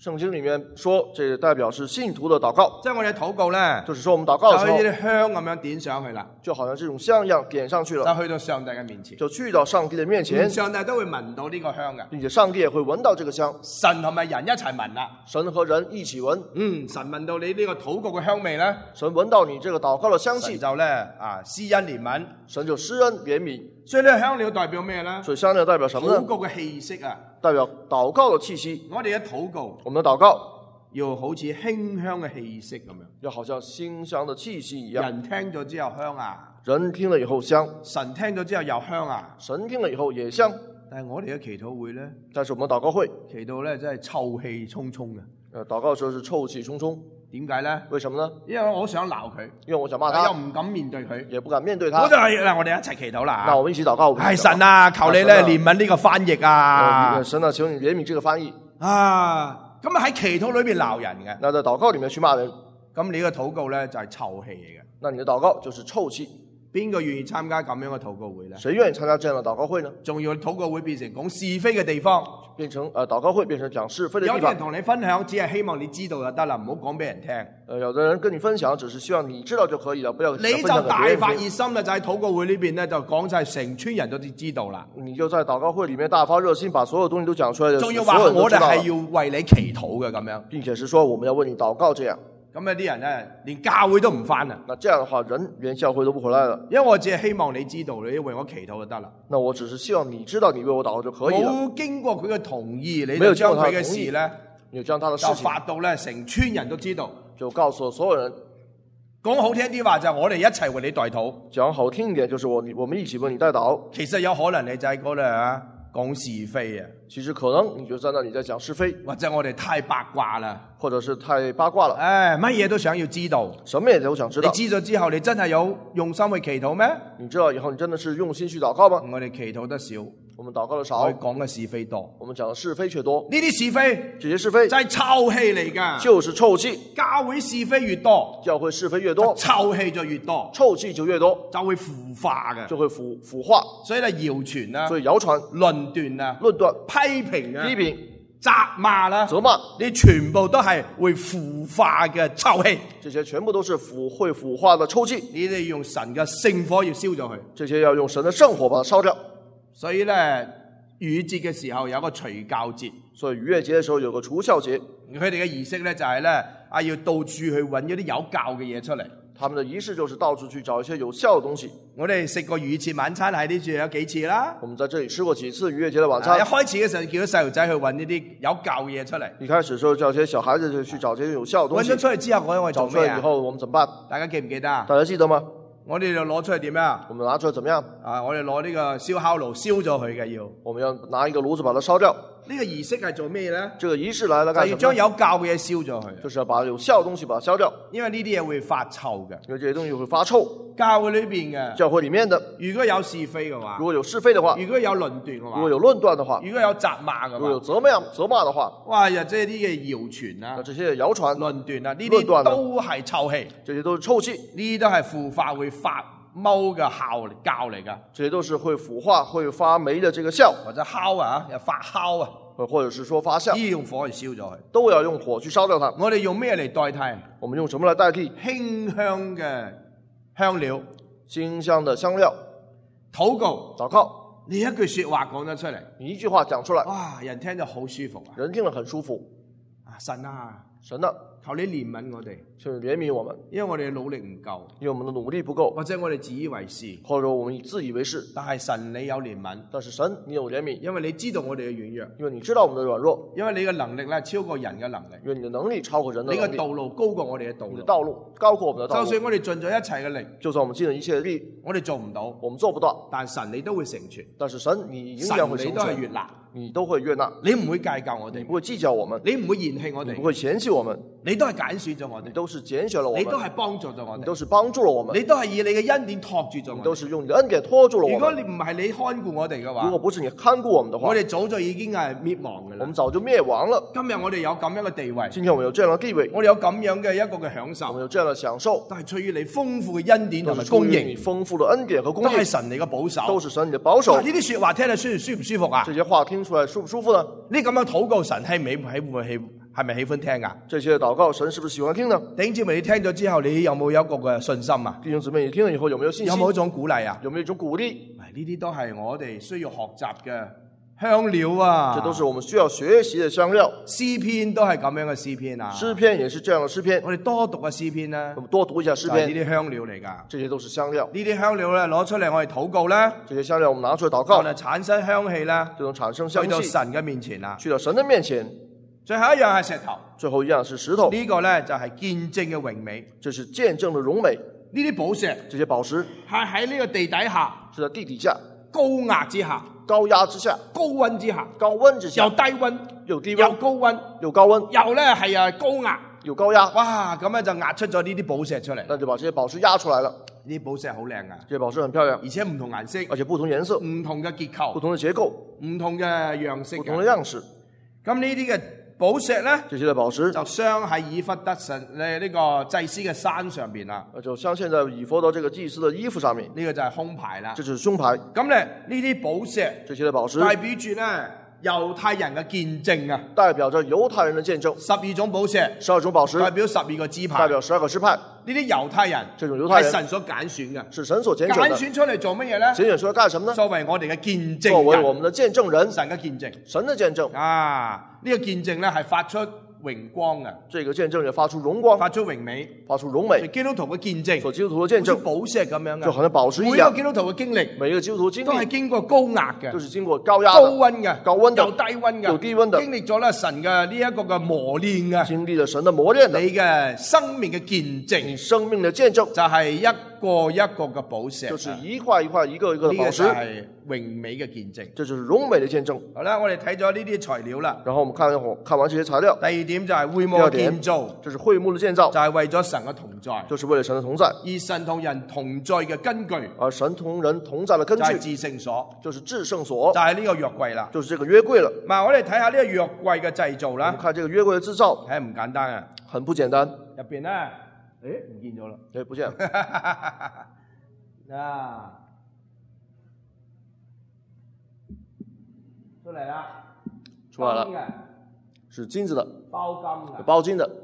聖經裡面說，這代表是信徒的禱告， 即係我哋禱告咧， 就是說我們禱告的時候， 就好似啲香咁樣點上去啦， 就好像這種香一樣點上去了， 就去到上帝嘅面前， 就去到上帝的面前， 上帝都會聞到呢個香嘅。 並且上帝也會聞到這個香， 神同埋人一齊聞啦。 神和人一起聞， 嗯，神聞到你呢個禱告嘅香味咧， 神聞到你這個禱告的香氣， 神就咧啊施恩憐憫， 神就施恩憐憫。 所以呢個香料代表咩咧？ 所以香料代表什麼呢？ 禱告嘅氣息啊， 代表禱告的氣息。 我哋嘅禱告， 我們的禱告要好似馨香嘅氣息咁樣， 要好像馨香的氣息一樣。 人聽咗之後香啊， 人聽了以後香， 神聽咗之後又香啊。 神聽了以後也香。 但係我哋嘅祈禱會咧， 但是我們禱告會祈禱咧真係臭氣沖沖嘅。 呃，禱告的時候是臭氣沖沖。 點解咧？ 為什麼呢？ 因為我好想鬧佢， 因為我想罵他， 但又唔敢面對佢， 也不敢面對他。 我就係嗱，我哋一齊祈禱啦。 那我們一起禱告。 係神啊，求你咧憐憫呢個翻譯啊。 呃神啊，求你憐憫這個翻譯啊。咁啊喺祈禱裏邊鬧人嘅， 那在禱告裏面去罵人， 咁你嘅禱告咧就係臭氣嚟嘅。 那你的禱告就是臭氣。 邊個願意參加咁樣嘅禱告會咧？ 誰願意參加這樣的禱告會呢？ 仲要禱告會變成講是非嘅地方， 變成呃禱告會變成講是非的地方。 有啲人同你分享，只係希望你知道就得啦，唔好講俾人聽。 呃，有的人跟你分享，只是希望你知道就可以了，不要你就大發熱心啦，就喺禱告會呢邊咧就講晒成村人都知知道啦。 你就在禱告會裏面大發熱心，把所有東西都講出來的， 仲要話我哋係要為你祈禱嘅咁樣， 並且是說我們要為你禱告這樣。 咁有啲人咧連教會都唔返啊！ 那這樣的話，人連教會都不回來了。因為我只係希望你知道，你為我祈禱就得啦。 那我只是希望你知道，你為我禱告就可以了。 冇經過佢嘅同意，你就將佢嘅事咧， 你將他的事就發到咧成村人都知道， 就告訴所有人。 講好聽啲話就係我哋一齊為你代禱。 講好聽一點就是我我們一起為你代禱。 其實有可能你就喺嗰度啊講是非啊。 其實可能你就在那裏在講是非， 或者我哋太八卦啦， 或者是太八卦了。 唉，乜嘢都想要知道， 什麼也都想知道。 你知咗之後，你真係有用心去祈禱咩？ 你知道以後，你真的是用心去禱告嗎？ 我哋祈禱得少， 我們禱告得少， 我哋講嘅是非多， 我們講的是非卻多。 呢啲是非， 這些是非， 就係臭氣嚟噶， 就是臭氣。 教會是非越多， 教會是非越多， 臭氣就越多， 臭氣就越多， 就會腐化嘅， 就會腐腐化。 所以咧謠傳啊， 所以謠傳、 論斷啊、 論斷、 批評啊、 批評、 責罵啦、 責罵， 你全部都係會腐化嘅臭氣。 這些全部都是腐會腐化的臭氣。 你哋用神嘅聖火要燒咗佢， 這些要用神的聖火把它燒掉。 所以咧，逾節嘅時候有個除酵節， 所以逾越節嘅時候有個除酵節。 佢哋嘅儀式咧就係咧啊，要到處去揾一啲有酵嘅嘢出嚟。 他們的儀式就是到處去找一些有效的東西。 我哋食過逾節晚餐喺呢處有幾次啦。 我們在這裡吃過幾次逾越節的晚餐。 一開始嘅時候叫啲細路仔去揾呢啲有酵嘅嘢出嚟。 一開始嘅時候叫些小孩子就去找這些有效的東西。 揾咗出嚟之後，我哋做咩啊？ 找出來以後，我們怎麼辦？ 大家記唔記得啊？ 大家記得嗎？ 我哋就攞出嚟點樣？ 我們拿出來怎麼樣？ 啊，我哋攞呢個燒烤爐燒咗佢嘅要。 我們要拿一個爐子把它燒掉。 呢個儀式係做咩咧？ 這個儀式來了幹什麼？ 就要將有酵嘅嘢燒咗佢。 就是要把有效的東西把它燒掉。 因為呢啲嘢會發臭嘅。 因為這些東西會發臭。 教會裏邊嘅。 教會裡面的。 如果有是非嘅話。 如果有是非的話。 如果有論斷嘅話。 如果有論斷的話。 如果有責罵嘅話。 如果有責罵責罵的話。 哇！呀，即係啲嘅謠傳啊。 這些謠傳。 論斷啊，呢啲都係臭氣。 這些都是臭氣。 呢啲都係腐化會發霉嘅酵酵嚟㗎。 這些都是會腐化會發霉的這個酵。 或者酵啊，又發酵啊。 或者是說發酵， 呢用火去燒咗佢， 都要用火去燒掉它。 我哋用咩嚟代替？ 我們用什麼來代替？ 馨香嘅香料， 馨香的香料。 禱告， 禱告， 你一句說話講得出嚟， 你一句話講出來， 哇，人聽就好舒服啊！ 人聽了很舒服。 啊，神啊， 神啊， 求你憐憫我哋， 求你憐憫我們， 因為我哋嘅努力唔夠， 因為我們的努力不夠， 或者我哋自以為是， 或者我們自以為是。 但係神你有憐憫， 但是神你有憐憫， 因為你知道我哋嘅軟弱， 因為你知道我們的軟弱， 因為你嘅能力咧超過人嘅能力， 因為你的能力超過人的能力， 你嘅道路高過我哋嘅道路， 你的道路高過我們的道路。 就算我哋盡咗一切嘅力， 就算我們盡了一切的力， 我哋做唔到， 我們做不到， 但神你都會成全， 但是神你永遠會成全， 神你都係悅納， 你都會悅納， 你唔會計較我哋， 你不會計較我們， 你唔會嫌棄我哋， 你不會嫌棄我們， 你都係揀選咗我哋， 你都是揀選了我們， 你都係幫助咗我哋， 你都是幫助了我們， 你都係以你嘅恩典托住咗我哋， 你都是用你的恩典托住了我們。 如果你唔係你看顧我哋嘅話， 如果不是你看顧我們的話， 我哋早就已經係滅亡嘅啦。 我們早就滅亡了。 今日我哋有咁樣嘅地位， 今天我們有這樣的地位， 我哋有咁樣嘅一個嘅享受， 我們有這樣的享受， 都係出於你豐富嘅恩典同埋供應， 你豐富的恩典和供應， 都係神你嘅保守， 都是神你嘅保守。 呢啲說話聽得舒舒唔舒服啊？ 這些話聽出來舒不舒服呢？ 呢咁樣禱告神係咪係會係係咪喜歡聽啊？ 這些禱告，神是不是喜歡聽呢？ 弟兄姊妹，你聽咗之後，你有冇有一個嘅信心啊？ 弟兄姊妹，你聽了以後有沒有信心？ 有冇一種鼓勵啊？ 有沒有一種鼓勵？ 呢啲都係我哋需要學習嘅香料啊！ 這都是我們需要學習的香料。 詩篇都係咁樣嘅詩篇啊！ 詩篇也是這樣的詩篇。 我哋多讀嘅詩篇啦， 我們多讀一下詩篇。 呢啲香料嚟㗎， 這些都是香料。 呢啲香料咧攞出嚟我哋禱告啦， 這些香料我們拿出來禱告， 我哋產生香氣啦， 就能產生香氣， 去到神嘅面前啦， 去到神的面前。 最後一樣係石頭， 最後一樣是石頭。 呢個咧就係見證嘅榮美， 這是見證的榮美。 呢啲寶石， 這些寶石係喺呢個地底下， 是在地底下， 高壓之下， 高壓之下， 高溫之下， 高溫之下， 又低溫， 又低溫， 又高溫， 又高溫， 又咧係啊高壓， 又高壓。 哇！咁樣就壓出咗呢啲寶石出嚟， 那就把這些寶石壓出來了。 呢啲寶石好靚啊， 這些寶石很漂亮， 而且唔同顏色， 而且不同顏色， 唔同嘅結構， 不同的結構， 唔同嘅樣式， 不同的樣式。 咁呢啲嘅寶石咧， 這些的寶石就鑲喺以弗得神誒呢個祭司嘅衫上邊啦。 就鑲現在以弗得這個祭司的衣服上面。 呢個就係胸牌啦。 這就是胸牌。 咁咧呢啲寶石， 這些的寶石代表住咧猶太人嘅見證啊， 代表着猶太人的見證。 十二種寶石， 十二種寶石代表十二個支派， 代表十二個支派。 呢啲猶太人， 這種猶太人係神所揀選嘅， 是神所揀選的。 揀選出嚟做乜嘢咧？ 揀選出來幹什麼呢？ 作為我哋嘅見證人， 作為我們的見證人， 神嘅見證， 神的見證啊！呢、這個見證咧係發出榮光嘅， 這個見證也發出榮光， 發出榮美， 發出榮美。 基督徒嘅見證， 做基督徒嘅見證， 寶石咁樣嘅， 就好像寶石一樣。 每一個基督徒嘅經歷， 每一個基督徒經歷都係經過高壓嘅， 都是經過高壓、 高溫嘅、 高溫的、 又低溫嘅、 又低溫的， 經歷咗咧神嘅呢一個嘅磨練啊， 經歷了神的磨練， 你嘅生命嘅見證， 你生命的見證就係一個一個嘅寶石， 就是一塊一塊、一個一個嘅寶石， 呢個係榮美嘅見證， 這就是榮美的見證。 好啦，我哋睇咗呢啲材料啦， 然後我們看看完這些材料， 第二點就係會幕嘅建造， 這是會幕的建造， 就係為咗神嘅同在， 就是為了神的同在， 而神同人同在嘅根據， 而神同人同在的根據就係至聖所， 就是至聖所， 就係呢個約櫃啦， 就是這個約櫃了。 嗱，我哋睇下呢個約櫃嘅製造啦， 我們看這個約櫃的製造， 係唔簡單啊， 很不簡單。 入邊咧，誒唔見咗啦， 誒不見了， 啊，出嚟啦， 出來了， 金嘅， 是金子的， 包金嘅， 包金的。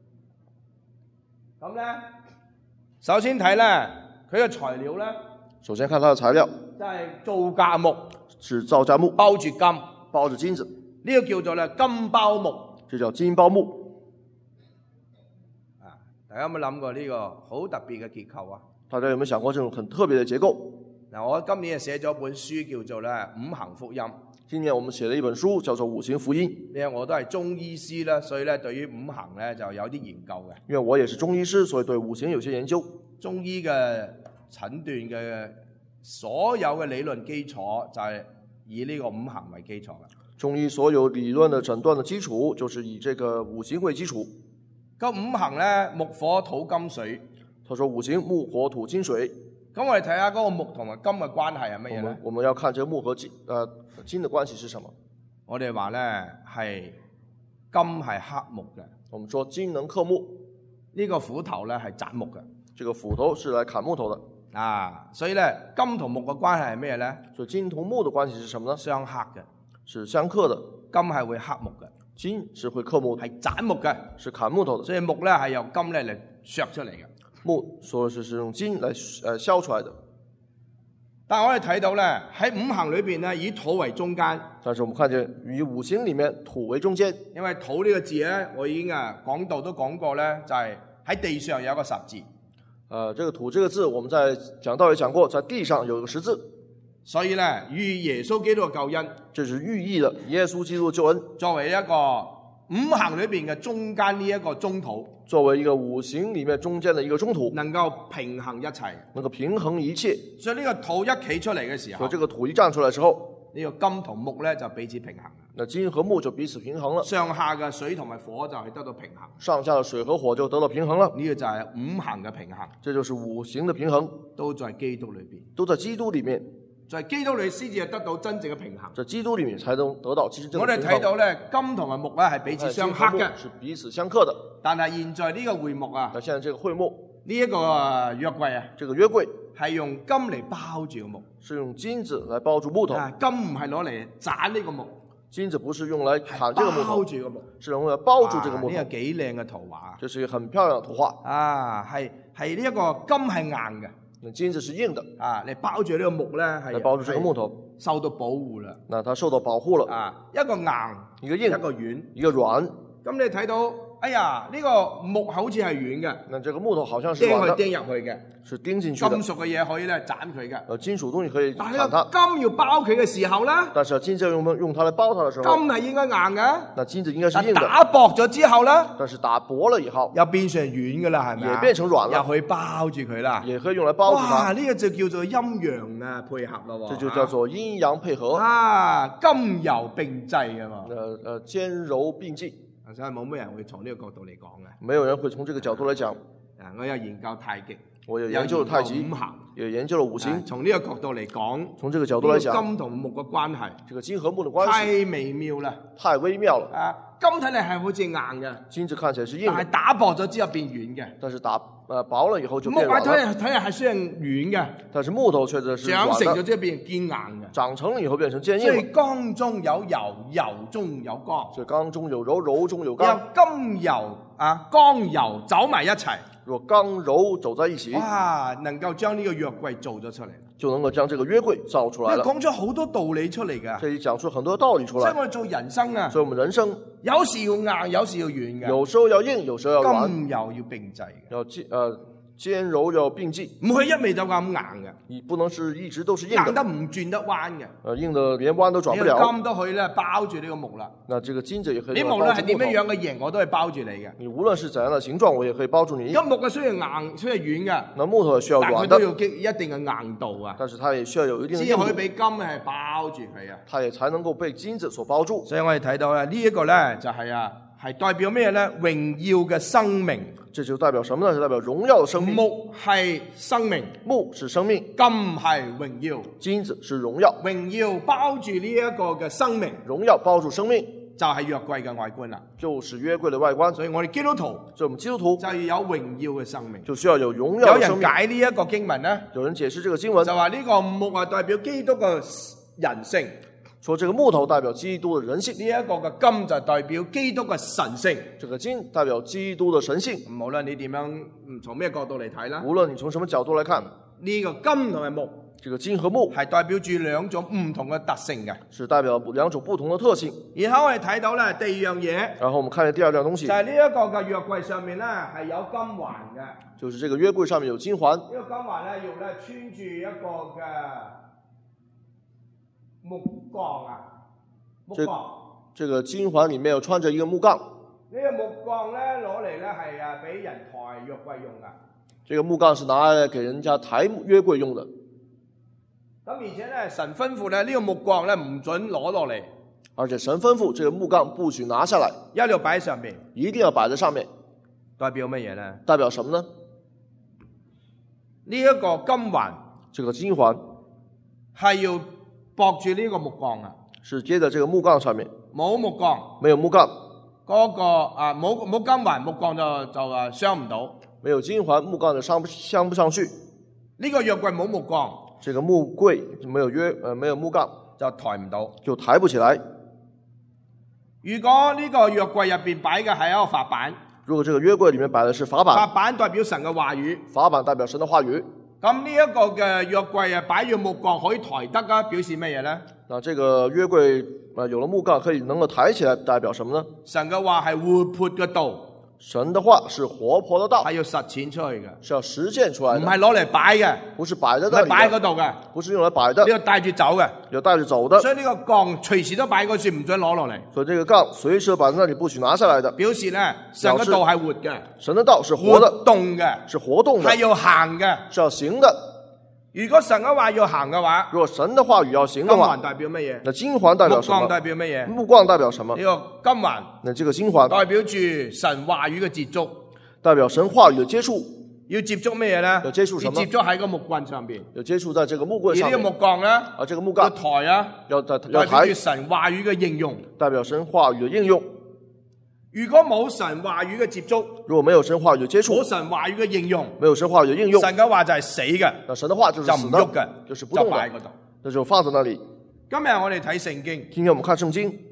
咁咧，首先睇咧，佢嘅材料咧， 首先看它的材料， 就係皂莢木， 是皂莢木， 包住金， 包着金子， 呢、這個叫做咧金包木。 這叫金包木。 啊，大家有冇諗過呢個好特別嘅結構啊？ 大家有沒有想過這種很特別的結構？ 嗱，我今年寫咗本書叫做咧《五行福音》。 今年我們寫了一本書，叫做《五行福音》。 因為我都係中醫師啦，所以咧對於五行咧就有啲研究嘅。 因為我也是中醫師，所以對五行有些研究。 中醫嘅診斷嘅所有嘅理論基礎就係以呢個五行為基礎嘅。 中醫所有理論的診斷的基礎，就是以這個五行為基礎。 咁五行咧，木火土金水。 他說五行木火土金水。 咁我哋睇下嗰個木同埋金嘅關係係乜嘢咧？ 我們要看這個木和金，呃，金的關係是什麼？ 我哋話咧係金係克木嘅。 我們說金能克木， 呢、這個斧頭咧係斬木嘅。 這個斧頭是來砍木頭的。 啊，所以咧金同木嘅關係係咩咧？ 所以金同木的關係是什麼呢？ 相克嘅， 是相克的。 金係會克木嘅， 金是會克木的， 係斬木嘅， 是砍木頭的。 所以木咧係由金咧嚟削出嚟嘅。 木所以是用金來呃削出來的。 但係我哋睇到咧喺五行裏邊咧以土為中間。 但是我們看見以五行裡面土為中間。因為土呢個字咧，我已經啊講道都講過咧，就係、是、喺地上有一個十字。 呃，這個土這個字，我們在講道也講過，在地上有一個十字。 所以咧，寓意耶穌基督嘅救恩， 這是寓意了耶穌基督嘅救恩， 作為一個五行裏邊嘅中間呢一個中土， 作為一個五行裡面中間嘅一個中土， 能夠平衡一切， 能夠平衡一切。 所以呢個土一企出嚟嘅時候， 所以這個土一站出來嘅時候， 呢、這個金同木咧就彼此平衡。 那金和木就彼此平衡了， 上下嘅水同埋火就係得到平衡， 上下嘅水和火就得到平衡了。 呢、這個就係五行嘅平衡， 這就是五行嘅平衡， 都在基督裏邊， 都在基督裡面。 在基督裏先至係得到真正嘅平衡。 在基督裡面才能得到真正嘅平衡。 我哋睇到咧，金同埋木咧係彼此相克嘅， 是彼此相克的。 但係現在呢個會幕啊， 但現在這個會幕呢一個約櫃啊， 這個約櫃係用金嚟包住個木， 是用金子來包住木頭。 啊，金唔係攞嚟斬呢個木， 金子不是用來砍這個木頭， 包住個木， 是用來包住這個木頭。 呢個幾靚嘅圖畫。 這是一個很漂亮的圖畫。 啊，係係呢一個金係硬嘅。 金子是硬的。 啊，你包住呢個木咧，係嚟包住這個木頭， 受到保護啦。 那它受到保護了。 啊，一個硬， 一個硬， 一個軟， 一個軟。 咁你睇到，哎呀，呢個木好似係軟嘅。 那這個木頭好像是軟的。 釘去釘入去嘅。 是釘進去的。 金屬嘅嘢可以咧斬佢嘅。 呃，金屬東西可以斬它。 但係金要包佢嘅時候咧， 但是金子要用用它來包它的時候， 金係應該硬嘅。 那金子應該是硬的。 打薄咗之後咧， 但是打薄了以後， 又變成軟嘅啦，係咪啊？ 也變成軟了， 又可以包住佢啦。 也可以用來包住它。 哇，呢個就叫做陰陽啊配合咯。 這就叫做陰陽配合。 啊，金柔並濟啊嘛。 呃呃，兼柔並濟。 所以冇咩人會從呢個角度嚟講嘅。 沒有人會從這個角度來講。 啊，我有研究太極。 我有研究了太極， 五行， 也研究了五行。 從呢個角度嚟講， 從這個角度來講， 金同木嘅關係， 這個金和木的關係太微妙啦， 太微妙了。 啊，金睇嚟係好似硬嘅， 金子看起來是硬的， 但係打薄咗之後變軟嘅。 但是打呃薄了以後就變軟了。 木睇嚟睇嚟係雖然軟嘅， 但是木頭確實是軟的。 長成咗之後變堅硬嘅。 長成了以後變成堅硬。 所以剛中有柔，柔中有剛。 所以剛中有柔，柔中有剛。 有金柔啊，剛柔走埋一齊。 若剛柔走在一起， 哇，能夠將呢個約櫃做咗出嚟， 就能夠將這個約櫃造出來了。 講咗好多道理出嚟㗎， 這裡講出很多道理出來。 所以我哋做人生啊， 所以我們人生有時要硬，有時要軟嘅， 有時候要硬，有時候要軟， 金柔要並濟嘅， 要兼呃兼柔要並濟， 唔可以一味就咁硬嘅， 你不能是一直都是硬的， 硬得唔轉得彎嘅， 呃硬得連彎都轉不了。 金都可以咧包住呢個木啦。 那這個金子也可以。 你無論係點樣樣嘅形，我都係包住你嘅。 你無論是怎樣的形狀，我也可以包住你。 金木嘅雖然硬，雖然軟嘅， 那木頭需要軟的， 但佢都要一定嘅硬度啊。 但是它也需要有一定的硬度， 先可以俾金係包住佢啊。 它也才能夠被金子所包住。 所以我哋睇到咧，呢一個咧就係啊，係代表咩咧？榮耀嘅生命。 這就代表什麼呢？是代表榮耀的生命。 木係生命， 木是生命； 金係榮耀， 金子是榮耀。 榮耀包住呢一個嘅生命， 榮耀包住生命， 就係約櫃嘅外觀啦。 就是約櫃的外觀。 所以我哋基督徒， 所以我們基督徒就要有榮耀嘅生命， 就需要有榮耀的生命。 有人解呢一個經文呢， 有人解釋這個經文， 就話呢個木係代表基督嘅人性。 說這個木頭代表基督的人性， 呢一個嘅金就代表基督嘅神性， 這個金代表基督的神性。 無論你點樣，從咩角度嚟睇啦， 無論你從什麼角度來看， 呢個金同埋木， 這個金和木係代表住兩種唔同嘅特性嘅， 是代表兩種不同的特性。 然後我哋睇到咧第二樣嘢， 然後我們看見第二樣東西， 就係呢一個嘅約櫃上面咧係有金環嘅， 就是這個約櫃上面有金環。 呢個金環咧用咧穿住一個嘅木槓啊。 這這個金環裡面有穿着一個木槓， 呢個木槓咧攞嚟咧係啊俾人抬約櫃用噶。 這個木槓是拿來給人家抬約櫃用的。 咁而且咧神吩咐咧呢個木槓咧唔准攞落嚟， 而且神吩咐這個木槓不許拿下來， 一定要擺喺上面， 一定要擺在上面。 代表乜嘢咧？ 代表什麼呢？ 呢一個金環， 這個金環係要駁住呢個木槓啊。 是接在這個木槓上面， 冇木槓， 沒有木槓， 嗰、那個啊冇冇金環木槓就就啊鑲唔到， 沒有金環木槓就鑲不鑲不上去。 呢個約櫃冇木槓， 這個木櫃沒有約呃沒有木槓就抬唔到， 就抬不起來。 如果呢個約櫃入邊擺嘅係一個法版， 如果這個約櫃裡面擺的是法版， 法版代表神嘅話語， 法版代表神的話語。 咁呢一個嘅約櫃啊擺住木槓可以抬得啊，表示乜嘢咧？ 那這個約櫃啊有了木槓可以能夠抬起來，代表什麼呢？ 神嘅話係活潑嘅道， 神的話是活潑的道， 係要實踐出去嘅， 是要實踐出來的， 唔係攞嚟擺嘅， 不是擺在那裡， 唔係擺喺嗰度嘅， 不是用來擺的， 呢個帶住走嘅， 要帶着走的。 所以呢個槓隨時都擺嗰處，唔准攞落嚟。 所以這個槓隨時擺在那裡，不許拿下來的， 表示咧神嘅道係活嘅， 神的道是活的， 活動嘅， 是活動的， 係要行嘅， 是要行的。 如果神嘅話要行嘅話， 如果神的話語要行的話， 金環代表乜嘢？ 那金環代表什麼？ 木槓代表乜嘢？ 木槓代表什麼？ 呢個金環， 那這個金環代表住神話語嘅接觸， 代表神話語的接觸。 要接觸咩嘢咧？ 要接觸什麼？ 要接觸喺個木棍上邊。 要接觸在這個木棍上面。 而呢個木槓咧， 啊，這個木槓要抬啊， 要抬， 要抬，代表住抬神話語嘅應用， 代表神話語的應用。 如果冇神話語嘅接觸， 如果沒有神話語的接觸， 冇神話語嘅應用， 沒有神話語的應用， 神嘅話就係死嘅， 那神的話就是死的， 就唔喐嘅， 就是不動的， 就擺喺嗰度， 那就放在那裡。 今日我哋睇聖經， 今天我們看聖經，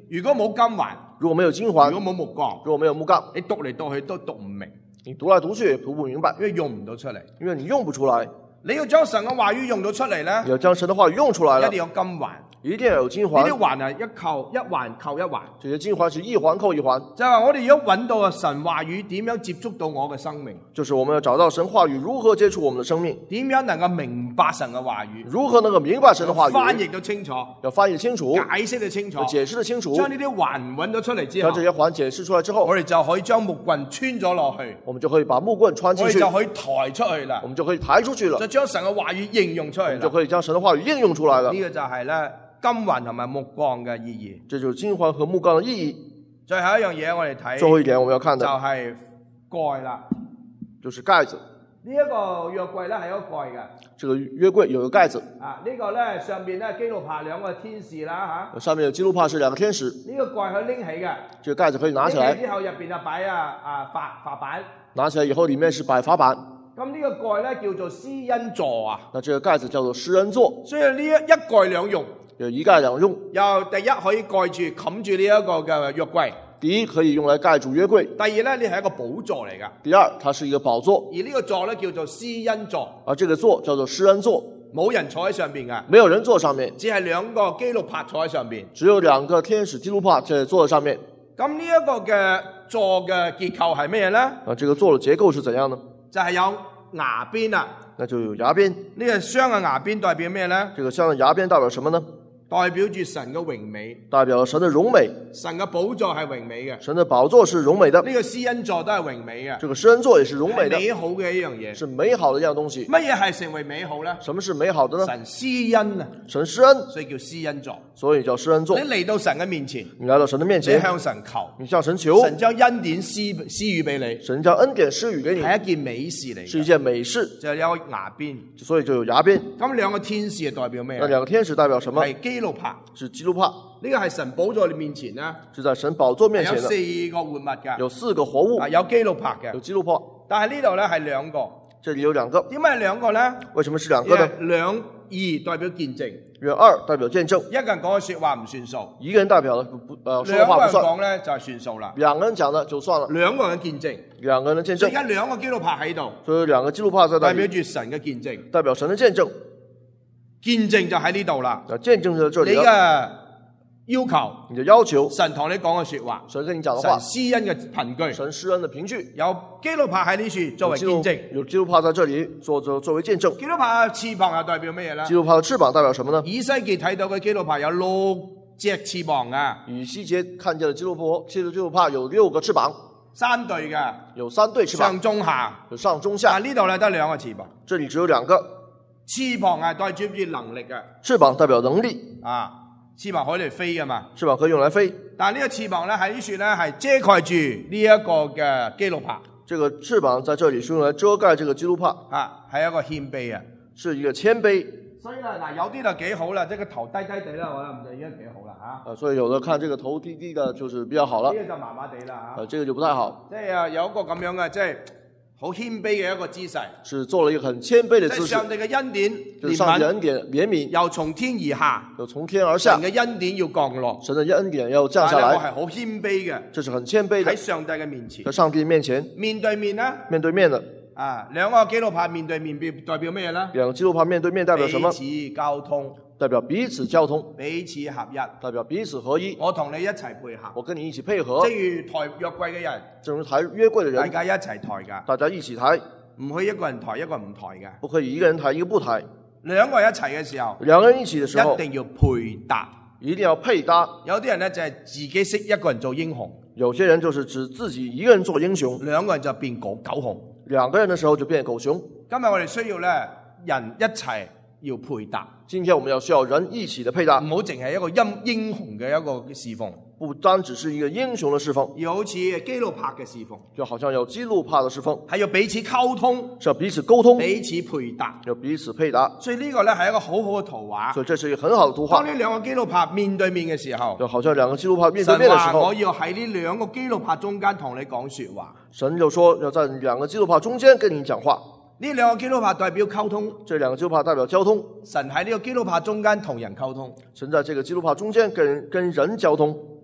如果冇金環， 如果沒有金環， 如果冇木槓， 如果沒有木槓， 你讀嚟讀去都讀唔明， 你讀來讀去也讀不明白， 因為用唔到出嚟。 因為你用不出來。 你要將神嘅話語用到出嚟咧， 你要將神的話語用出來了， 一定要金環。 一定要有金呢環。 啲環係一扣一環扣一環， 這些金環是一環扣一環， 就係話我哋如果揾到啊神話語點樣接觸到我嘅生命， 就是我們要找到神話語如何接觸我們的生命， 點樣能夠明白神嘅話語， 如何能夠明白神的話語， 翻譯到清楚， 要翻譯清楚， 解釋得清楚， 解釋得清楚， 將呢啲環揾到出嚟之後， 將這些環解釋出來之後， 我哋就可以將木棍穿咗落去， 我們就可以把木棍穿進去， 我哋就可以抬出去啦我，們就可以抬出去了， 就將神嘅話語應用出嚟啦。 我們就可以將神的話語應用出來了。 呢個就係咧金環同埋木槓嘅意義。 這就是金環和木槓的意義。 最後一樣嘢我哋睇， 最後一點我們要看的就係蓋啦。 就是蓋子。 呢一個約櫃咧係一個蓋嘅。 這個約櫃有個蓋子， 啊，呢個咧上邊咧基路伯兩個天使啦嚇。 上面有基路伯是兩個天使。 呢個蓋可以拎起嘅。 這個蓋子可以拿起來。 之後入邊就擺啊啊法法板。 拿起來以後，裡面是擺法板。 咁呢個蓋咧叫做施恩座啊。 那這個蓋子叫做施恩座。 所以呢一一蓋兩用。 有一蓋兩用。 又第一可以蓋住冚住呢一個嘅約櫃。 第一可以用來蓋住約櫃。 第二咧，呢係一個寶座嚟㗎。 第二，它是一個寶座。 而呢個座咧叫做施恩座。 而這個座叫做施恩座。 冇人坐喺上邊㗎。 沒有人坐上面。 只係兩個基路伯坐喺上邊。 只有兩個天使基路伯在坐喺上面。 咁呢一個嘅座嘅結構係咩咧？ 啊，這個座嘅結構是怎樣呢？ 就係有牙邊啊。 那就有牙邊。 呢個雙嘅牙邊代表咩咧？ 這個雙嘅牙邊代表什麼呢？ 代表住神嘅榮美， 代表神的榮美。 神嘅寶座係榮美嘅， 神的寶座是榮美的。 呢個施恩座都係榮美嘅， 這個施恩座也是榮美的， 美好嘅一樣嘢， 是美好的一樣東西。 乜嘢係成為美好咧？ 什麼是美好的呢？ 神施恩啊， 神施恩， 所以叫施恩座， 所以叫施恩座。 你嚟到神嘅面前， 你來到神的面前， 你向神求， 你向神求， 神將恩典施施予俾你， 神將恩典施予給你， 係一件美事嚟， 是一件美事， 就有牙邊， 所以就有牙邊。 咁兩個天使係代表咩？ 那兩個天使代表什麼？ 係基路伯， 是基路伯。 呢個係神寶座面前呢， 是在神寶座面前的， 有四個活物㗎， 有四個活物， 有基路伯嘅， 有基路伯， 但係呢度咧係兩個， 這裡有兩個， 點解係兩個咧？ 為什麼是兩個呢？ 兩二代表見證， 約二代表見證， 一個人講嘅說話唔算數， 一個人代表不不呃說兩個人話不算， 講咧就係算數啦， 兩個人講的就算了， 兩個人見證， 兩個人見證， 所以而家兩個基路伯喺度， 所以兩個基路伯在代那裡， 表住神嘅見證， 代表神的見證， 見證就喺呢度啦， 啊，見證就在這你裡了， 嘅要求， 你的要求， 神同你講嘅說話， 神跟你講的話， 神施恩嘅憑據， 神施恩的憑據， 有基路伯喺呢處作為見證， 有基路伯在這裡做作作為見證， 基路伯翅膀又代表咩嘢咧？ 基路伯的翅膀代表什麼呢？ 以西結睇到嘅基路伯有六隻翅膀啊， 以西結看見了基路伯，基路基路伯有六個翅膀， 三對嘅， 有三對翅膀， 上中下， 有上中下， 但呢度咧得兩個翅膀， 這裡只有兩個， 翅膀係代表住能力嘅， 翅膀代表能力， 啊，翅膀可以嚟飛噶嘛， 翅膀可以用來飛， 但係呢個翅膀咧喺呢處咧係遮蓋住呢一個嘅基路伯， 這個翅膀在這裡是用來遮蓋這個基路伯， 啊，係一個謙卑啊， 是一個謙卑。 所以咧嗱有啲就幾好啦，即係個頭低低地啦，我諗就已經幾好啦嚇。 啊，所以有的看這個頭低低的，就是比較好了。 呢個就麻麻地啦嚇。 呃，這個就不太好。 即係啊，有一個咁樣嘅，即係好謙卑嘅一個姿勢。 是做了一個很謙卑的姿勢。 即係上帝嘅恩典就是上帝恩典憐憫， 又從天而下， 又從天而下。 神嘅恩典要降落， 神的恩典要降下來。 我係好謙卑嘅， 這是很謙卑的。 喺上帝嘅面前， 在上帝面前， 面對面啦， 面對面的。 啊，兩個基路伯面對面代表咩咧？ 兩個基路伯面對面代表什麼？ 彼此交通， 代表彼此交通， 彼此合一， 代表彼此合一。 我同你一齊配合， 我跟你一起配合。 正如抬約櫃嘅人， 正如抬約櫃的人， 大家一齊抬㗎， 大家一起抬， 唔可以一個人抬一個唔抬嘅， 不可以一個人抬一個不抬。 兩個人一齊嘅時候， 兩個人一起嘅時候， 一定要配搭， 一定要配搭。 有啲人咧就係自己識一個人做英雄， 有些人就是指自己一個人做英雄， 兩個人就變狗狗熊。 兩個人的時候就變狗熊。 今日我哋需要咧人一齊要配搭。 今天我們要需要人一起的配搭， 唔好淨係一個英英雄嘅一個侍奉， 不單只是一個英雄的侍奉， 要好似基路伯嘅侍奉， 就好像有基路伯的侍奉， 係要彼此溝通， 是要彼此溝通， 彼此配搭， 要彼此配搭。 所以呢個咧係一個好好嘅圖畫。 所以這是一個很好的圖畫。 當呢兩個基路伯面對面嘅時候， 就好像兩個基路伯面對面的時候， 神話我要喺呢兩個基路伯中間同你講說話。 神就說要在兩個基路伯中間跟你講話。 呢兩個基路伯代表溝通， 這兩個基路伯代表交通。 神喺呢個基路伯中間同人溝通， 神在這個基路伯中間跟人跟人交通。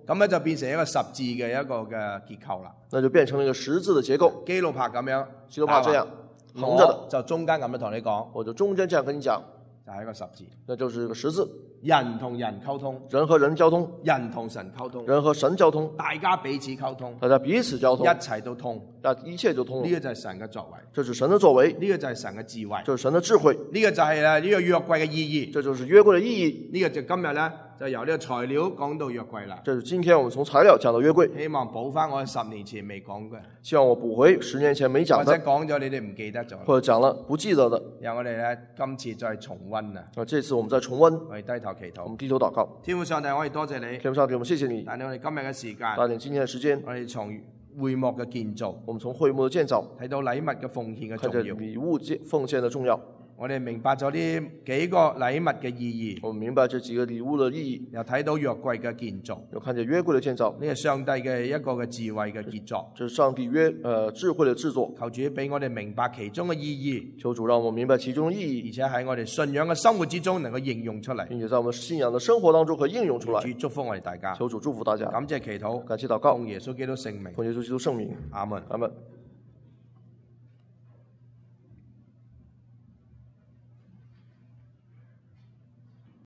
咁咧就變成一個十字嘅一個嘅結構啦。 那就變成了一個十字的結構。 基路伯咁樣， 基路伯這樣橫着的， 我就中間咁樣同你講， 我就中間這樣跟你講， 就係一個十字。 那就是一個十字。 人同人溝通， 人和人交通， 人同神溝通， 人和神交通， 大家彼此溝通， 大家彼此交通， 一切都通， 那一切就通了。 呢個就係神嘅作為， 這是神的作為， 呢個就係神嘅智慧， 這是神的智慧， 呢個就係咧呢個約櫃嘅意義。 這就是約櫃的意義。 呢個就今日咧就由呢個材料講到約櫃啦。 這是今天我們從材料講到約櫃， 希望補翻我十年前未講嘅， 希望我補回十年前沒講或者的， 講咗你哋唔記得咗， 或者講了不記得的。 讓我哋咧今次再重溫啊！ 啊，這次我們再重溫， 我哋低頭祈禱我們，低頭禱告。 天父上帝，我哋多謝你， 天父上帝，我們謝謝你， 但係我哋今日嘅時間， 帶領今天的時間， 我哋從會幕嘅建造我們從會幕的建造睇到禮物嘅奉獻嘅看重要， 見禮物建奉獻的重要， 我哋明白咗呢幾個禮物嘅意義， 我們明白這幾個禮物的意義， 又睇到約櫃嘅建造， 又看見約櫃的建造， 呢係上帝嘅一個嘅智慧嘅傑作。 這是上帝約呃智慧的製作。 求主俾我哋明白其中嘅意義， 求主讓我們明白其中的意而義， 且喺我哋信仰嘅生活之中能夠應用出嚟。 並且在我們信仰的生活當中可以應用出來。 主祝福我哋大家， 求主祝福大家， 感謝祈禱， 感謝禱告奉，耶穌基督聖名， 奉耶穌基督聖名， 阿門。 阿門。